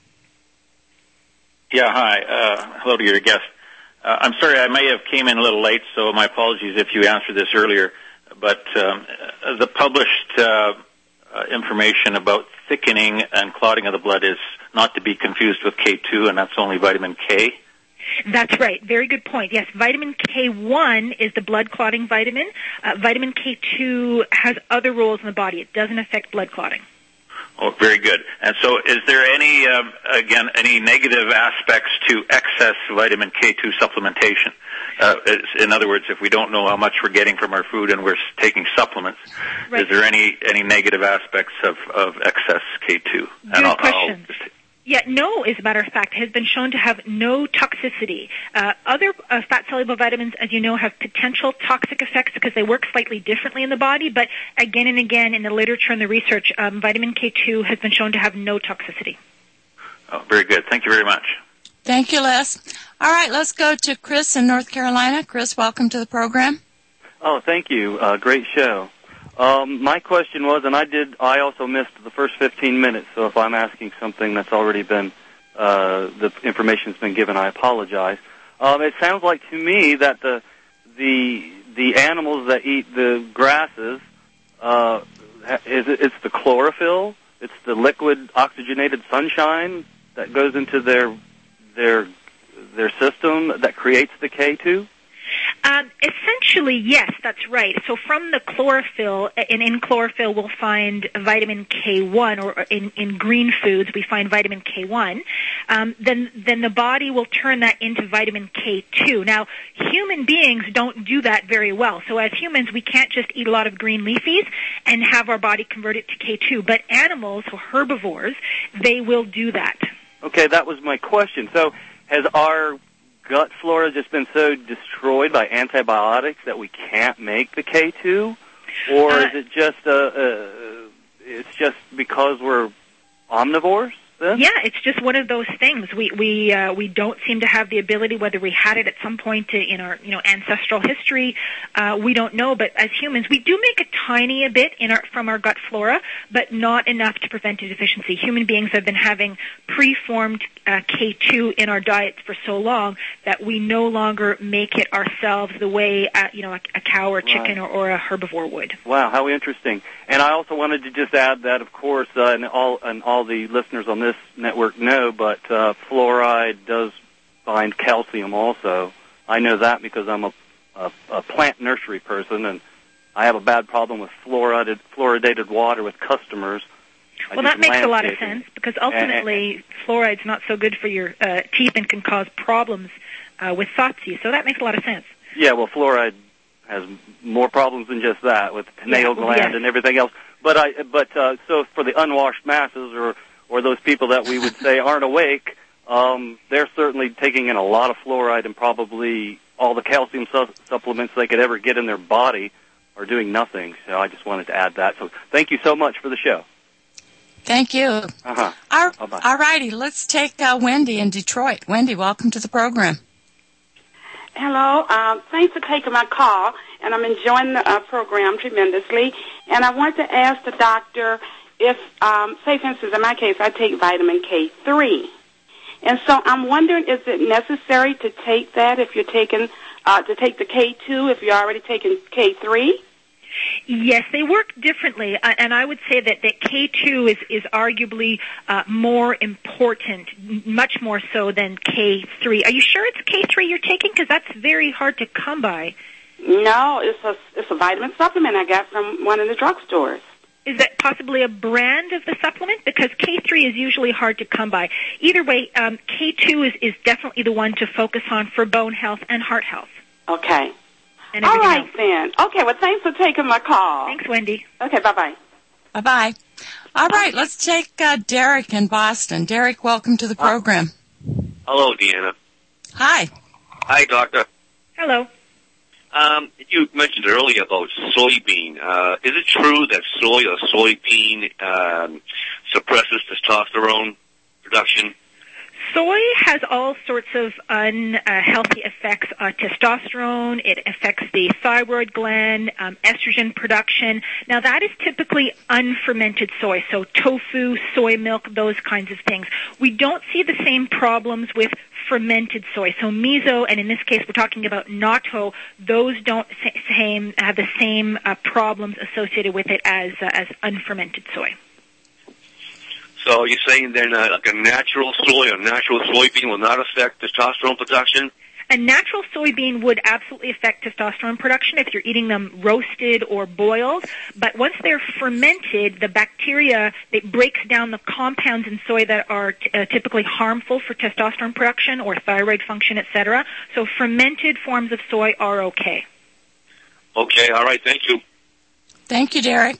[SPEAKER 14] Yeah, hi. Uh, hello to your guest. Uh, I'm sorry, I may have came in a little late, so my apologies if you answered this earlier. But um, the published uh, uh, information about thickening and clotting of the blood is not to be confused with K two, and that's only vitamin K.
[SPEAKER 2] That's right. Very good point. Yes, vitamin K one is the blood clotting vitamin. Uh, vitamin K two has other roles in the body. It doesn't affect blood clotting.
[SPEAKER 14] Oh, very good. And so is there any, um, again, any negative aspects to excess vitamin K two supplementation? Uh, in other words, if we don't know how much we're getting from our food and we're taking supplements, right. Is there any, any negative aspects of, of excess K two?
[SPEAKER 2] Good and I'll, question. I'll Yeah, no, as a matter of fact, has been shown to have no toxicity. Uh, other uh, fat-soluble vitamins, as you know, have potential toxic effects because they work slightly differently in the body, but again and again in the literature and the research, um, vitamin K two has been shown to have no toxicity.
[SPEAKER 14] Oh, very good. Thank you very much.
[SPEAKER 1] Thank you, Les. All right, let's go to Chris in North Carolina. Chris, welcome to the program.
[SPEAKER 15] Oh, thank you. Uh, great show. Um, my question was, and I did, I also missed the first fifteen minutes, so if I'm asking something that's already been, uh, the information's been given, I apologize. Um, it sounds like to me that the, the, the animals that eat the grasses, uh, is it, it's the chlorophyll, it's the liquid oxygenated sunshine that goes into their, their, their system that creates the K two?
[SPEAKER 2] Um, essentially, yes, that's right. So from the chlorophyll, and in chlorophyll we'll find vitamin K one, or in, in green foods we find vitamin K one. Um, then, then the body will turn that into vitamin K two. Now, human beings don't do that very well. So as humans, we can't just eat a lot of green leafies and have our body convert it to K two. But animals, so herbivores, they will do that.
[SPEAKER 15] Okay, that was my question. So has our gut flora just been so destroyed by antibiotics that we can't make the K two, or uh, is it just uh, uh, it's just because we're omnivores? then?
[SPEAKER 2] Yeah, it's just one of those things. We we uh, we don't seem to have the ability, whether we had it at some point in our you know ancestral history, uh, we don't know. But as humans, we do make a tiny bit in our from our gut flora, but not enough to prevent a deficiency. Human beings have been having preformed uh, K two in our diets for so long that we no longer make it ourselves the way uh, you know a, a cow or chicken
[SPEAKER 15] Right.
[SPEAKER 2] or, or a herbivore would.
[SPEAKER 15] Wow, how interesting. And I also wanted to just add that, of course, uh, and all and all the listeners on this network know, but uh, fluoride does bind calcium also. I know that because I'm a, a, a plant nursery person, and I have a bad problem with fluoridated, fluoridated water with customers. I
[SPEAKER 2] Well,
[SPEAKER 15] do
[SPEAKER 2] that makes a lot of
[SPEAKER 15] landscaping.
[SPEAKER 2] sense because ultimately fluoride's not so good for your uh, teeth and can cause problems uh, with thought teeth. So that makes a lot of sense.
[SPEAKER 15] Yeah, well, fluoride has more problems than just that with the pineal
[SPEAKER 2] Yeah, well,
[SPEAKER 15] gland
[SPEAKER 2] yes.
[SPEAKER 15] and everything else. But I, but uh, so for the unwashed masses, or or those people that we would say aren't awake, um, they're certainly taking in a lot of fluoride, and probably all the calcium su- supplements they could ever get in their body are doing nothing. So I just wanted to add that. So thank you so much for the show.
[SPEAKER 1] Thank you.
[SPEAKER 15] Uh-huh.
[SPEAKER 1] All,
[SPEAKER 15] Bye-bye.
[SPEAKER 1] all righty, let's take uh, Wendy in Detroit. Wendy, welcome to the program.
[SPEAKER 16] Hello. Um, thanks for taking my call, and I'm enjoying the uh, program tremendously. And I want to ask the doctor if, um, say, for instance, in my case, I take vitamin K three. And so I'm wondering, is it necessary to take that if you're taking, uh, to take the K two if you're already taking K three?
[SPEAKER 2] Yes, they work differently, uh, and I would say that, that K two is, is arguably uh, more important, m- much more so than K three. Are you sure it's K three you're taking? Because that's very hard to come by.
[SPEAKER 16] No, it's a, it's a vitamin supplement I got from one of the drugstores.
[SPEAKER 2] Is that possibly a brand of the supplement? Because K three is usually hard to come by. Either way, um, K two is, is definitely the one to focus on for bone health and heart health.
[SPEAKER 16] Okay.
[SPEAKER 2] And
[SPEAKER 16] All
[SPEAKER 2] everything
[SPEAKER 16] right,
[SPEAKER 2] else.
[SPEAKER 16] then. Okay, well, thanks for taking my call.
[SPEAKER 2] Thanks, Wendy.
[SPEAKER 16] Okay, bye-bye.
[SPEAKER 1] Bye-bye. All right, let's take uh, Derek in Boston. Derek, welcome to the program.
[SPEAKER 17] Hello, Deanna.
[SPEAKER 1] Hi.
[SPEAKER 17] Hi, Doctor.
[SPEAKER 2] Hello.
[SPEAKER 17] Um, you mentioned earlier about soybean. Uh, is it true that soy or soybean um, suppresses testosterone production?
[SPEAKER 2] Soy has all sorts of unhealthy effects on testosterone. It affects the thyroid gland, um, estrogen production. Now, that is typically unfermented soy, so tofu, soy milk, those kinds of things. We don't see the same problems with fermented soy. So miso, and in this case we're talking about natto, those don't same, have the same uh, problems associated with it as, uh, as unfermented soy.
[SPEAKER 17] So you're saying then uh, like a natural soy or natural soybean will not affect testosterone production?
[SPEAKER 2] A natural soybean would absolutely affect testosterone production if you're eating them roasted or boiled, but once they're fermented, the bacteria, it breaks down the compounds in soy that are t- uh, typically harmful for testosterone production or thyroid function, et cetera. So fermented forms of soy are okay.
[SPEAKER 17] Okay, all right, thank you.
[SPEAKER 1] Thank you, Derek.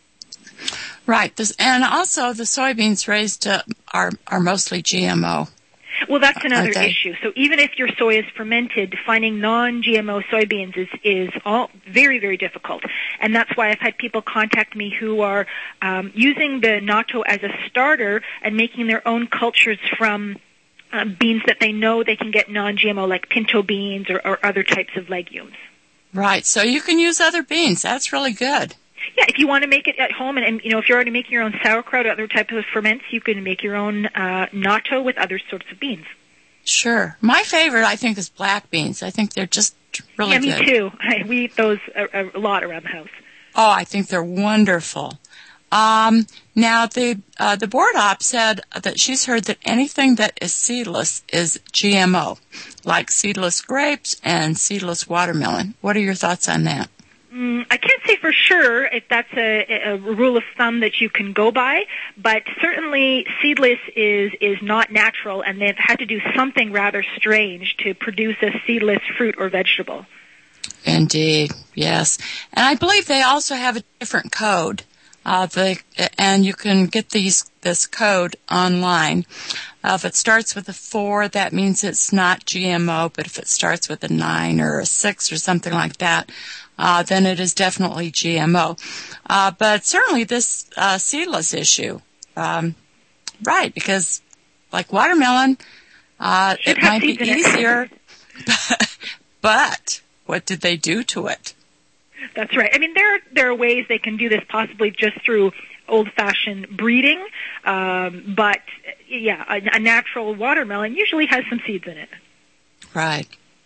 [SPEAKER 1] Right, this, and also the soybeans raised uh, are are mostly G M O.
[SPEAKER 2] Well, that's another
[SPEAKER 1] Okay.
[SPEAKER 2] issue. So even if your soy is fermented, finding non-G M O soybeans is, is all very, very difficult. And that's why I've had people contact me who are um, using the natto as a starter and making their own cultures from uh, beans that they know they can get non-G M O, like pinto beans or, or other types of legumes.
[SPEAKER 1] Right, so you can use other beans. That's really good.
[SPEAKER 2] Yeah, if you want to make it at home, and, and you know, if you're already making your own sauerkraut or other types of ferments, you can make your own uh, natto with other sorts of beans.
[SPEAKER 1] Sure. My favorite, I think, is black beans. I think they're just really
[SPEAKER 2] yeah,
[SPEAKER 1] good.
[SPEAKER 2] me too. I, we eat those a, a lot around the house.
[SPEAKER 1] Oh, I think they're wonderful. Um, now, the uh, the board op said that she's heard that anything that is seedless is G M O, like seedless grapes and seedless watermelon. What are your thoughts on that?
[SPEAKER 2] Mm, I can't say for sure if that's a, a rule of thumb that you can go by, but certainly seedless is, is not natural, and they've had to do something rather strange to produce a seedless fruit or vegetable.
[SPEAKER 1] Indeed, yes. And I believe they also have a different code, uh, the, and you can get these this code online. Uh, if it starts with a four, that means it's not G M O, but if it starts with a nine or a six or something like that, Uh, then it is definitely G M O. Uh, but certainly this uh, seedless issue, um, right, because like watermelon, uh, it might be easier, but, but what did they do to it?
[SPEAKER 2] That's right. I mean, there are, there are ways they can do this, possibly just through old-fashioned breeding, um, but yeah, a, a natural watermelon usually has some seeds in it.
[SPEAKER 1] Right.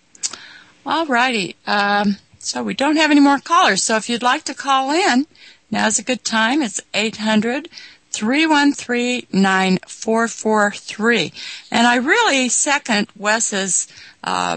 [SPEAKER 1] All righty. Um, so we don't have any more callers, so if you'd like to call in, now's a good time. It's eight hundred, three one three, nine four four three. And I really second Wes's uh,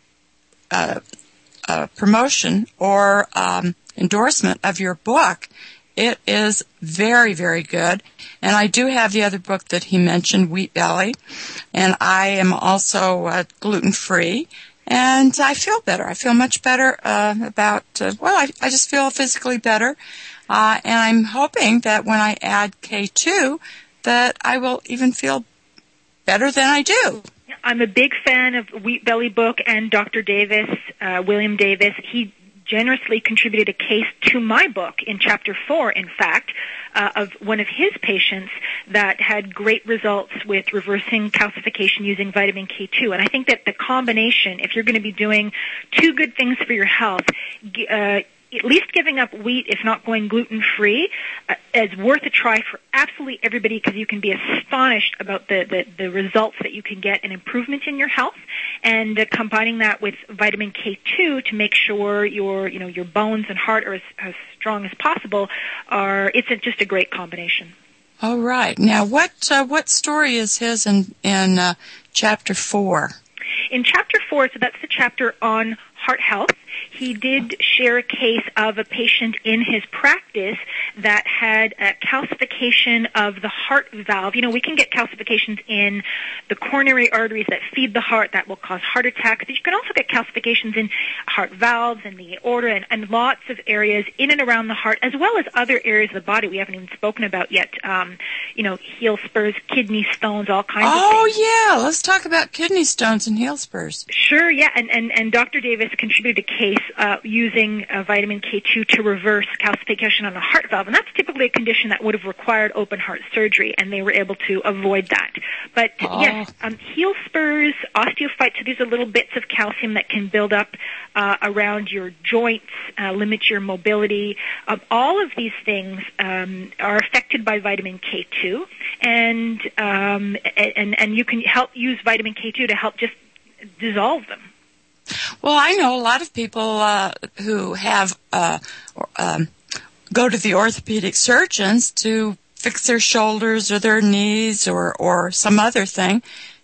[SPEAKER 1] uh, uh, promotion or um, endorsement of your book. It is very, very good. And I do have the other book that he mentioned, Wheat Belly. And I am also uh, gluten-free. And I feel better. I feel much better uh, about, uh, well, I, I just feel physically better. Uh, and I'm hoping that when I add K two, that I will even feel better than I do.
[SPEAKER 2] I'm a big fan of Wheat Belly book and Doctor Davis, uh, William Davis. He generously contributed a case to my book in chapter four, in fact, uh, of one of his patients that had great results with reversing calcification using vitamin K two. And I think that the combination, if you're going to be doing two good things for your health, uh, at least giving up wheat, if not going gluten-free, uh, is worth a try for absolutely everybody, because you can be astonished about the, the, the results that you can get and improvement in your health. And uh, combining that with vitamin K two to make sure your, you know, your bones and heart are as, as strong as possible, are it's a, just a great combination.
[SPEAKER 1] All right. Now, what uh, what story is his in in uh, chapter four?
[SPEAKER 2] In chapter four, so that's the chapter on heart health. He did share a case of a patient in his practice that had a calcification of the heart valve. You know, we can get calcifications in the coronary arteries that feed the heart that will cause heart attacks, but you can also get calcifications in heart valves and the aorta and, and lots of areas in and around the heart, as well as other areas of the body we haven't even spoken about yet. Um, you know, heel spurs, kidney stones, all kinds
[SPEAKER 1] oh,
[SPEAKER 2] of things.
[SPEAKER 1] Oh, yeah. Let's talk about kidney stones and heel spurs.
[SPEAKER 2] Sure, yeah. And, and, and Doctor Davis contributed a case Uh, using uh, vitamin K two to reverse calcification on the heart valve. And that's typically a condition that would have required open heart surgery, and they were able to avoid that. But
[SPEAKER 1] oh.
[SPEAKER 2] yes, um, heel spurs, osteophytes, so these are little bits of calcium that can build up uh, around your joints, uh, limit your mobility. Um, all of these things um, are affected by vitamin K two, and, um, and, and you can help use vitamin K two to help just dissolve them.
[SPEAKER 1] Well, I know a lot of people uh, who have uh, um, go to the orthopedic surgeons to fix their shoulders or their knees or, or some other thing,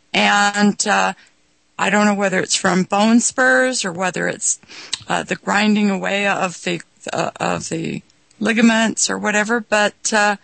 [SPEAKER 1] and uh, I don't know whether it's from bone spurs or whether it's uh, the grinding away of the uh, of the ligaments or whatever, but uh,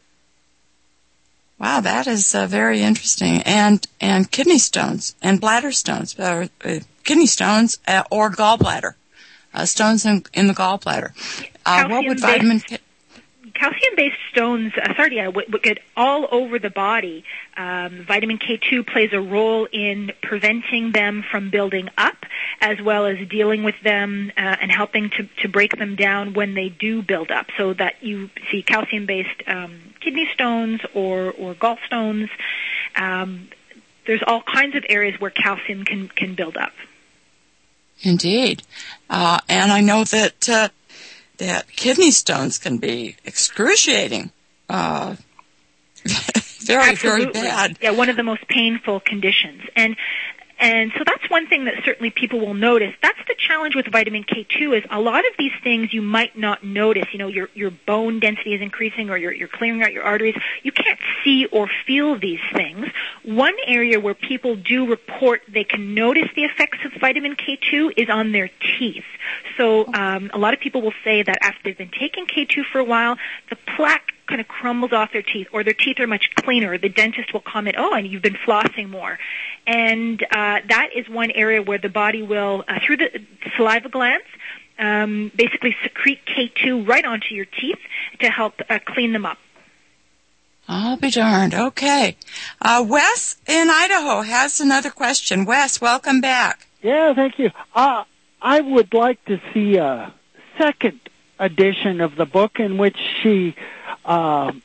[SPEAKER 1] wow, that is uh, very interesting. And and kidney stones and bladder stones. Uh, uh, Kidney stones uh, or gallbladder, uh, stones in, in the gallbladder. Uh, what would vitamin K?
[SPEAKER 2] Calcium-based stones, uh, sorry, yeah, would, would get all over the body. Um, vitamin K two plays a role in preventing them from building up, as well as dealing with them uh, and helping to, to break them down when they do build up, so that you see calcium-based um, kidney stones or, or gallstones. Um, there's all kinds of areas where calcium can, can build up.
[SPEAKER 1] Indeed. Uh, and I know that uh, that kidney stones can be excruciating. Uh, very,
[SPEAKER 2] Absolutely.
[SPEAKER 1] very bad.
[SPEAKER 2] Yeah, one of the most painful conditions. And And so that's one thing that certainly people will notice. That's the challenge with vitamin K two, is a lot of these things you might not notice. You know, your your bone density is increasing, or you're, you're clearing out your arteries. You can't see or feel these things. One area where people do report they can notice the effects of vitamin K two is on their teeth. So um, a lot of people will say that after they've been taking K two for a while, the plaque kind of crumbles off their teeth, or their teeth are much cleaner. The dentist will comment, oh, and you've been flossing more. And uh, that is one area where the body will, uh, through the saliva glands, um, basically secrete K two right onto your teeth to help uh, clean them up.
[SPEAKER 1] I'll be darned. Okay. Uh, Wes in Idaho has another question. Wes, welcome back.
[SPEAKER 10] Yeah, thank you. Uh, I would like to see a second edition of the book in which she uh,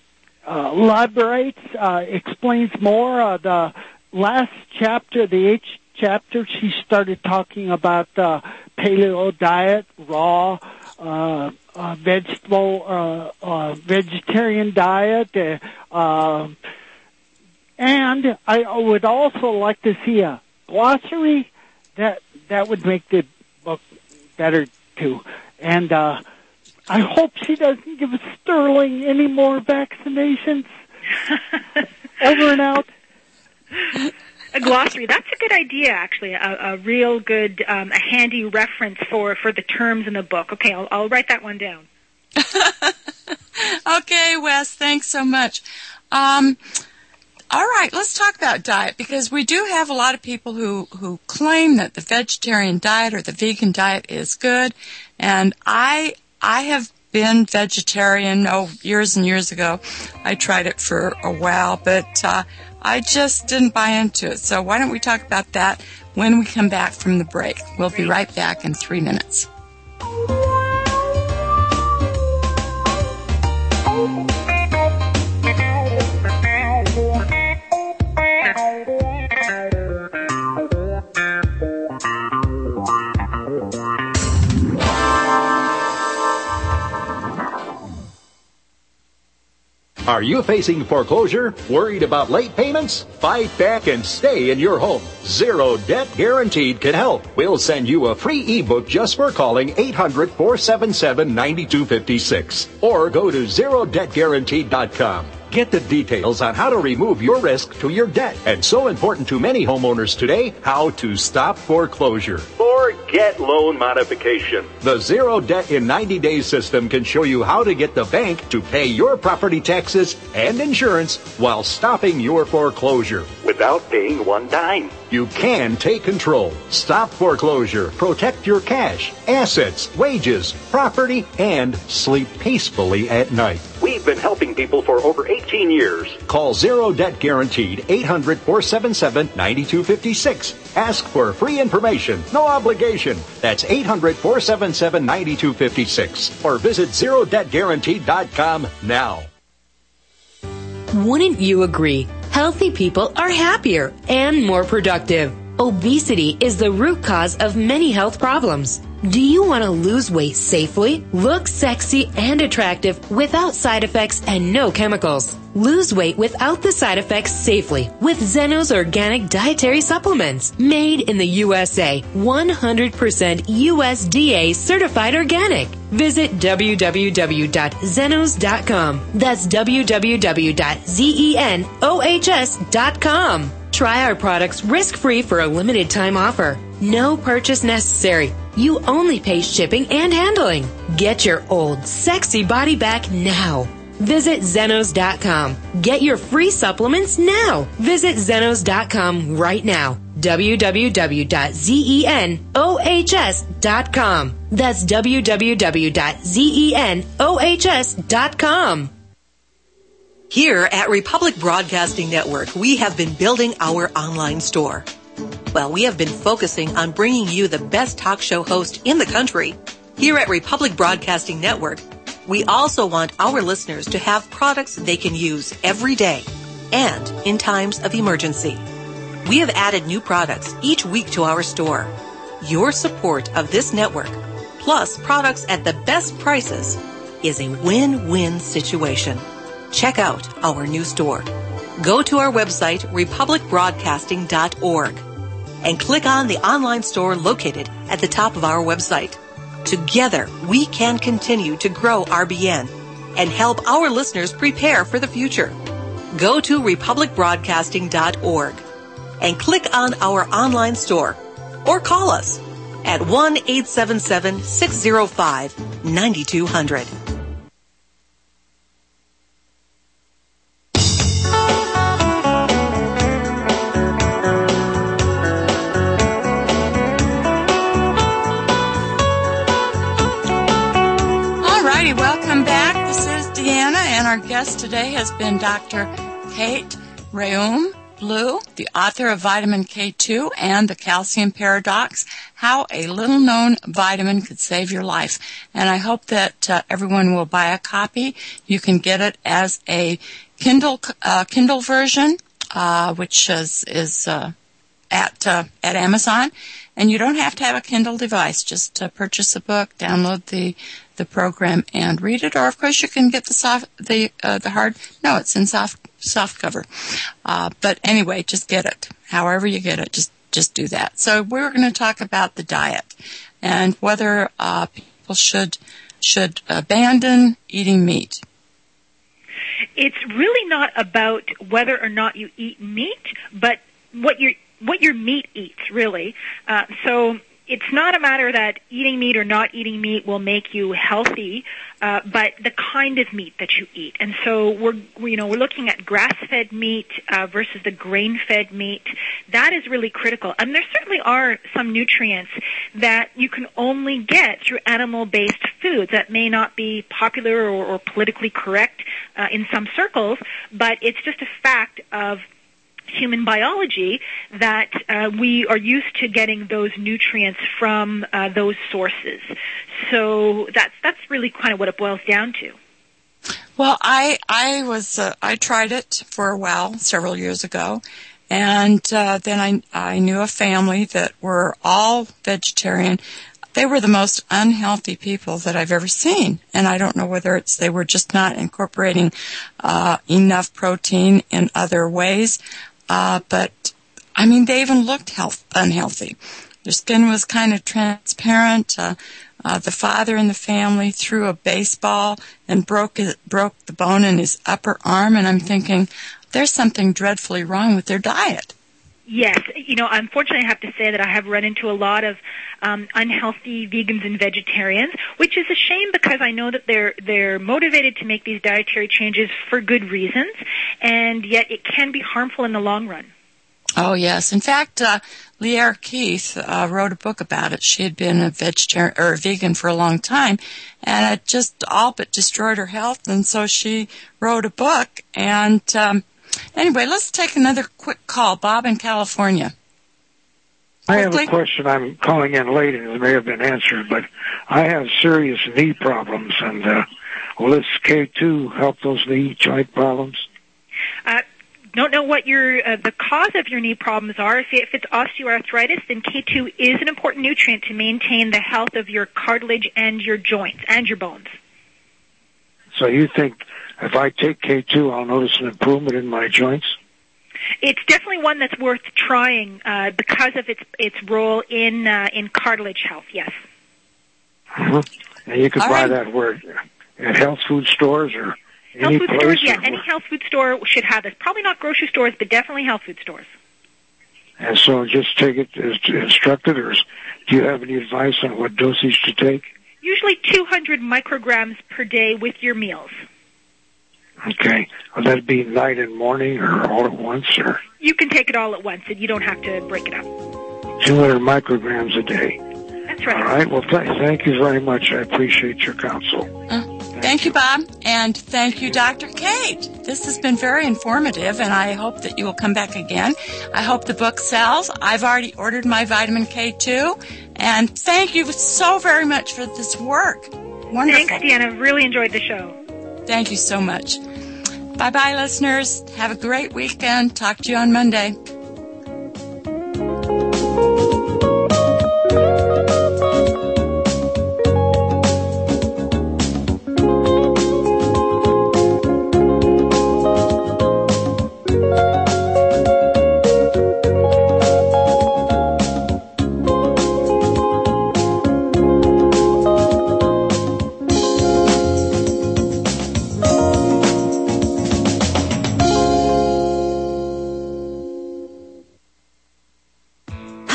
[SPEAKER 10] uh, elaborates, uh, explains more. Uh, the last chapter, the eighth chapter, she started talking about the paleo diet, raw, uh, uh, vegetable, uh, uh, vegetarian diet, uh, uh, and I would also like to see a glossary. That that would make the book better too. And uh, I hope she doesn't give Sterling any more vaccinations. Over and out.
[SPEAKER 2] A glossary. That's a good idea, actually. A, a real good, um, a handy reference for, for the terms in the book. Okay, I'll, I'll write that one down.
[SPEAKER 1] Okay, Wes, thanks so much. Um, all right, let's talk about diet, because we do have a lot of people who, who claim that the vegetarian diet or the vegan diet is good. And I, I have been vegetarian, oh, years and years ago. I tried it for a while, but, uh, I just didn't buy into it. So why don't we talk about that when we come back from the break? We'll be right back in three minutes.
[SPEAKER 18] Are you facing foreclosure? Worried about late payments? Fight back and stay in your home. Zero Debt Guaranteed can help. We'll send you a free ebook just for calling eight hundred, four seven seven, nine two five six or go to zero debt guaranteed dot com. Get the details on how to remove your risk to your debt. And so important to many homeowners today, how to stop foreclosure. Forget loan modification. The Zero Debt in ninety days system can show you how to get the bank to pay your property taxes and insurance while stopping your foreclosure without paying one dime. You can take control, stop foreclosure, protect your cash, assets, wages, property, and sleep peacefully at night. We've been helping people for over eighteen years. Call Zero Debt Guaranteed, eight hundred, four seven seven, nine two five six. Ask for free information, no obligation. That's eight hundred, four seven seven, nine two five six. Or visit zero debt guaranteed dot com now.
[SPEAKER 6] Wouldn't you agree? Healthy people are happier and more productive. Obesity is the root cause of many health problems. Do you want to lose weight safely, look sexy and attractive without side effects and no chemicals? Lose weight without the side effects safely with Zenos Organic Dietary Supplements. Made in the U S A, one hundred percent U S D A certified organic. Visit w w w dot zenos dot com. That's w w w dot zenos dot com. Try our products risk-free for a limited time offer. No purchase necessary. You only pay shipping and handling. Get your old, sexy body back now. Visit zenos dot com. Get your free supplements now. Visit zenos dot com right now. w w w dot zenos dot com. That's w w w dot zenos dot com.
[SPEAKER 19] Here at Republic Broadcasting Network, we have been building our online store. Well, we have been focusing on bringing you the best talk show host in the country. Here at Republic Broadcasting Network, we also want our listeners to have products they can use every day and in times of emergency. We have added new products each week to our store. Your support of this network, plus products at the best prices, is a win-win situation. Check out our new store. Go to our website, republic broadcasting dot org, and click on the online store located at the top of our website. Together, we can continue to grow R B N and help our listeners prepare for the future. Go to republic broadcasting dot org and click on our online store or call us at one eight seven seven, six zero five, nine two zero zero.
[SPEAKER 1] Our guest today has been Doctor Kate Raum Blue, the author of Vitamin K two and the Calcium Paradox, How a Little Known Vitamin Could Save Your Life. And I hope that uh, everyone will buy a copy. You can get it as a Kindle uh, Kindle version, uh, which is, is uh, at uh, at Amazon. And you don't have to have a Kindle device. Just uh, purchase a book, download the the program, and read it. Or, of course, you can get the soft the uh, the hard. No, it's in soft soft cover. Uh, but anyway, just get it. However you get it, just just do that. So we're going to talk about the diet and whether uh, people should should abandon eating meat.
[SPEAKER 2] It's really not about whether or not you eat meat, but what your what your meat eats, really. Uh, so it's not a matter that eating meat or not eating meat will make you healthy, uh, but the kind of meat that you eat. And so we're, you know, we're looking at grass-fed meat uh, versus the grain-fed meat. That is really critical. And there certainly are some nutrients that you can only get through animal-based foods that may not be popular or, or politically correct uh, in some circles, but it's just a fact of human biology that uh, we are used to getting those nutrients from uh, those sources. So that's that's really kind of what it boils down to.
[SPEAKER 1] Well, I I was uh, I tried it for a while several years ago, and uh, then I I knew a family that were all vegetarian. They were the most unhealthy people that I've ever seen, and I don't know whether it's they were just not incorporating uh, enough protein in other ways. Uh, but, I mean, they even looked health, unhealthy. Their skin was kind of transparent. Uh, uh, the father in the family threw a baseball and broke it, broke the bone in his upper arm, and I'm thinking, there's something dreadfully wrong with their diet.
[SPEAKER 2] Yes. You know, unfortunately, I have to say that I have run into a lot of um, unhealthy vegans and vegetarians, which is a shame because I know that they're they're motivated to make these dietary changes for good reasons, and yet it can be harmful in the long run.
[SPEAKER 1] Oh, yes. In fact, uh, Lierre Keith uh, wrote a book about it. She had been a vegetarian or a vegan for a long time, and it just all but destroyed her health, and so she wrote a book. And um, anyway, let's take another quick call. Bob in California.
[SPEAKER 20] I have a question. I'm calling in late, and it may have been answered, but I have serious knee problems, and uh, will this K two help those knee joint problems?
[SPEAKER 2] Uh, don't know what your uh, the cause of your knee problems are. If, if it's osteoarthritis, then K two is an important nutrient to maintain the health of your cartilage and your joints and your bones.
[SPEAKER 20] So you think if I take K two, I'll notice an improvement in my joints?
[SPEAKER 2] It's definitely one that's worth trying uh, because of its its role in uh, in cartilage health. Yes.
[SPEAKER 20] Uh-huh. And you can
[SPEAKER 2] All
[SPEAKER 20] buy
[SPEAKER 2] right.
[SPEAKER 20] that word at health food stores or
[SPEAKER 2] Health
[SPEAKER 20] any
[SPEAKER 2] food
[SPEAKER 20] place.
[SPEAKER 2] stores, yeah.
[SPEAKER 20] or-
[SPEAKER 2] Any health food store should have this. Probably not grocery stores, but definitely health food stores.
[SPEAKER 20] And so just take it as instructed, or is- do you have any advice on what dosage to take?
[SPEAKER 2] Usually two hundred micrograms per day with your meals.
[SPEAKER 20] Okay. Will that be night and morning or all at once, or
[SPEAKER 2] You can take it all at once, and you don't have to break it up.
[SPEAKER 20] two hundred micrograms a day?
[SPEAKER 2] That's right.
[SPEAKER 20] All right. Well, th- thank you very much. I appreciate your counsel.
[SPEAKER 1] Uh, thank you, Bob, and thank you, Doctor Kate. This has been very informative, and I hope that you will come back again. I hope the book sells. I've already ordered my vitamin K two, and thank you so very much for this work. Wonderful.
[SPEAKER 2] Thanks, Deanna. Really enjoyed the show.
[SPEAKER 1] Thank you so much. Bye-bye, listeners. Have a great weekend. Talk to you on Monday.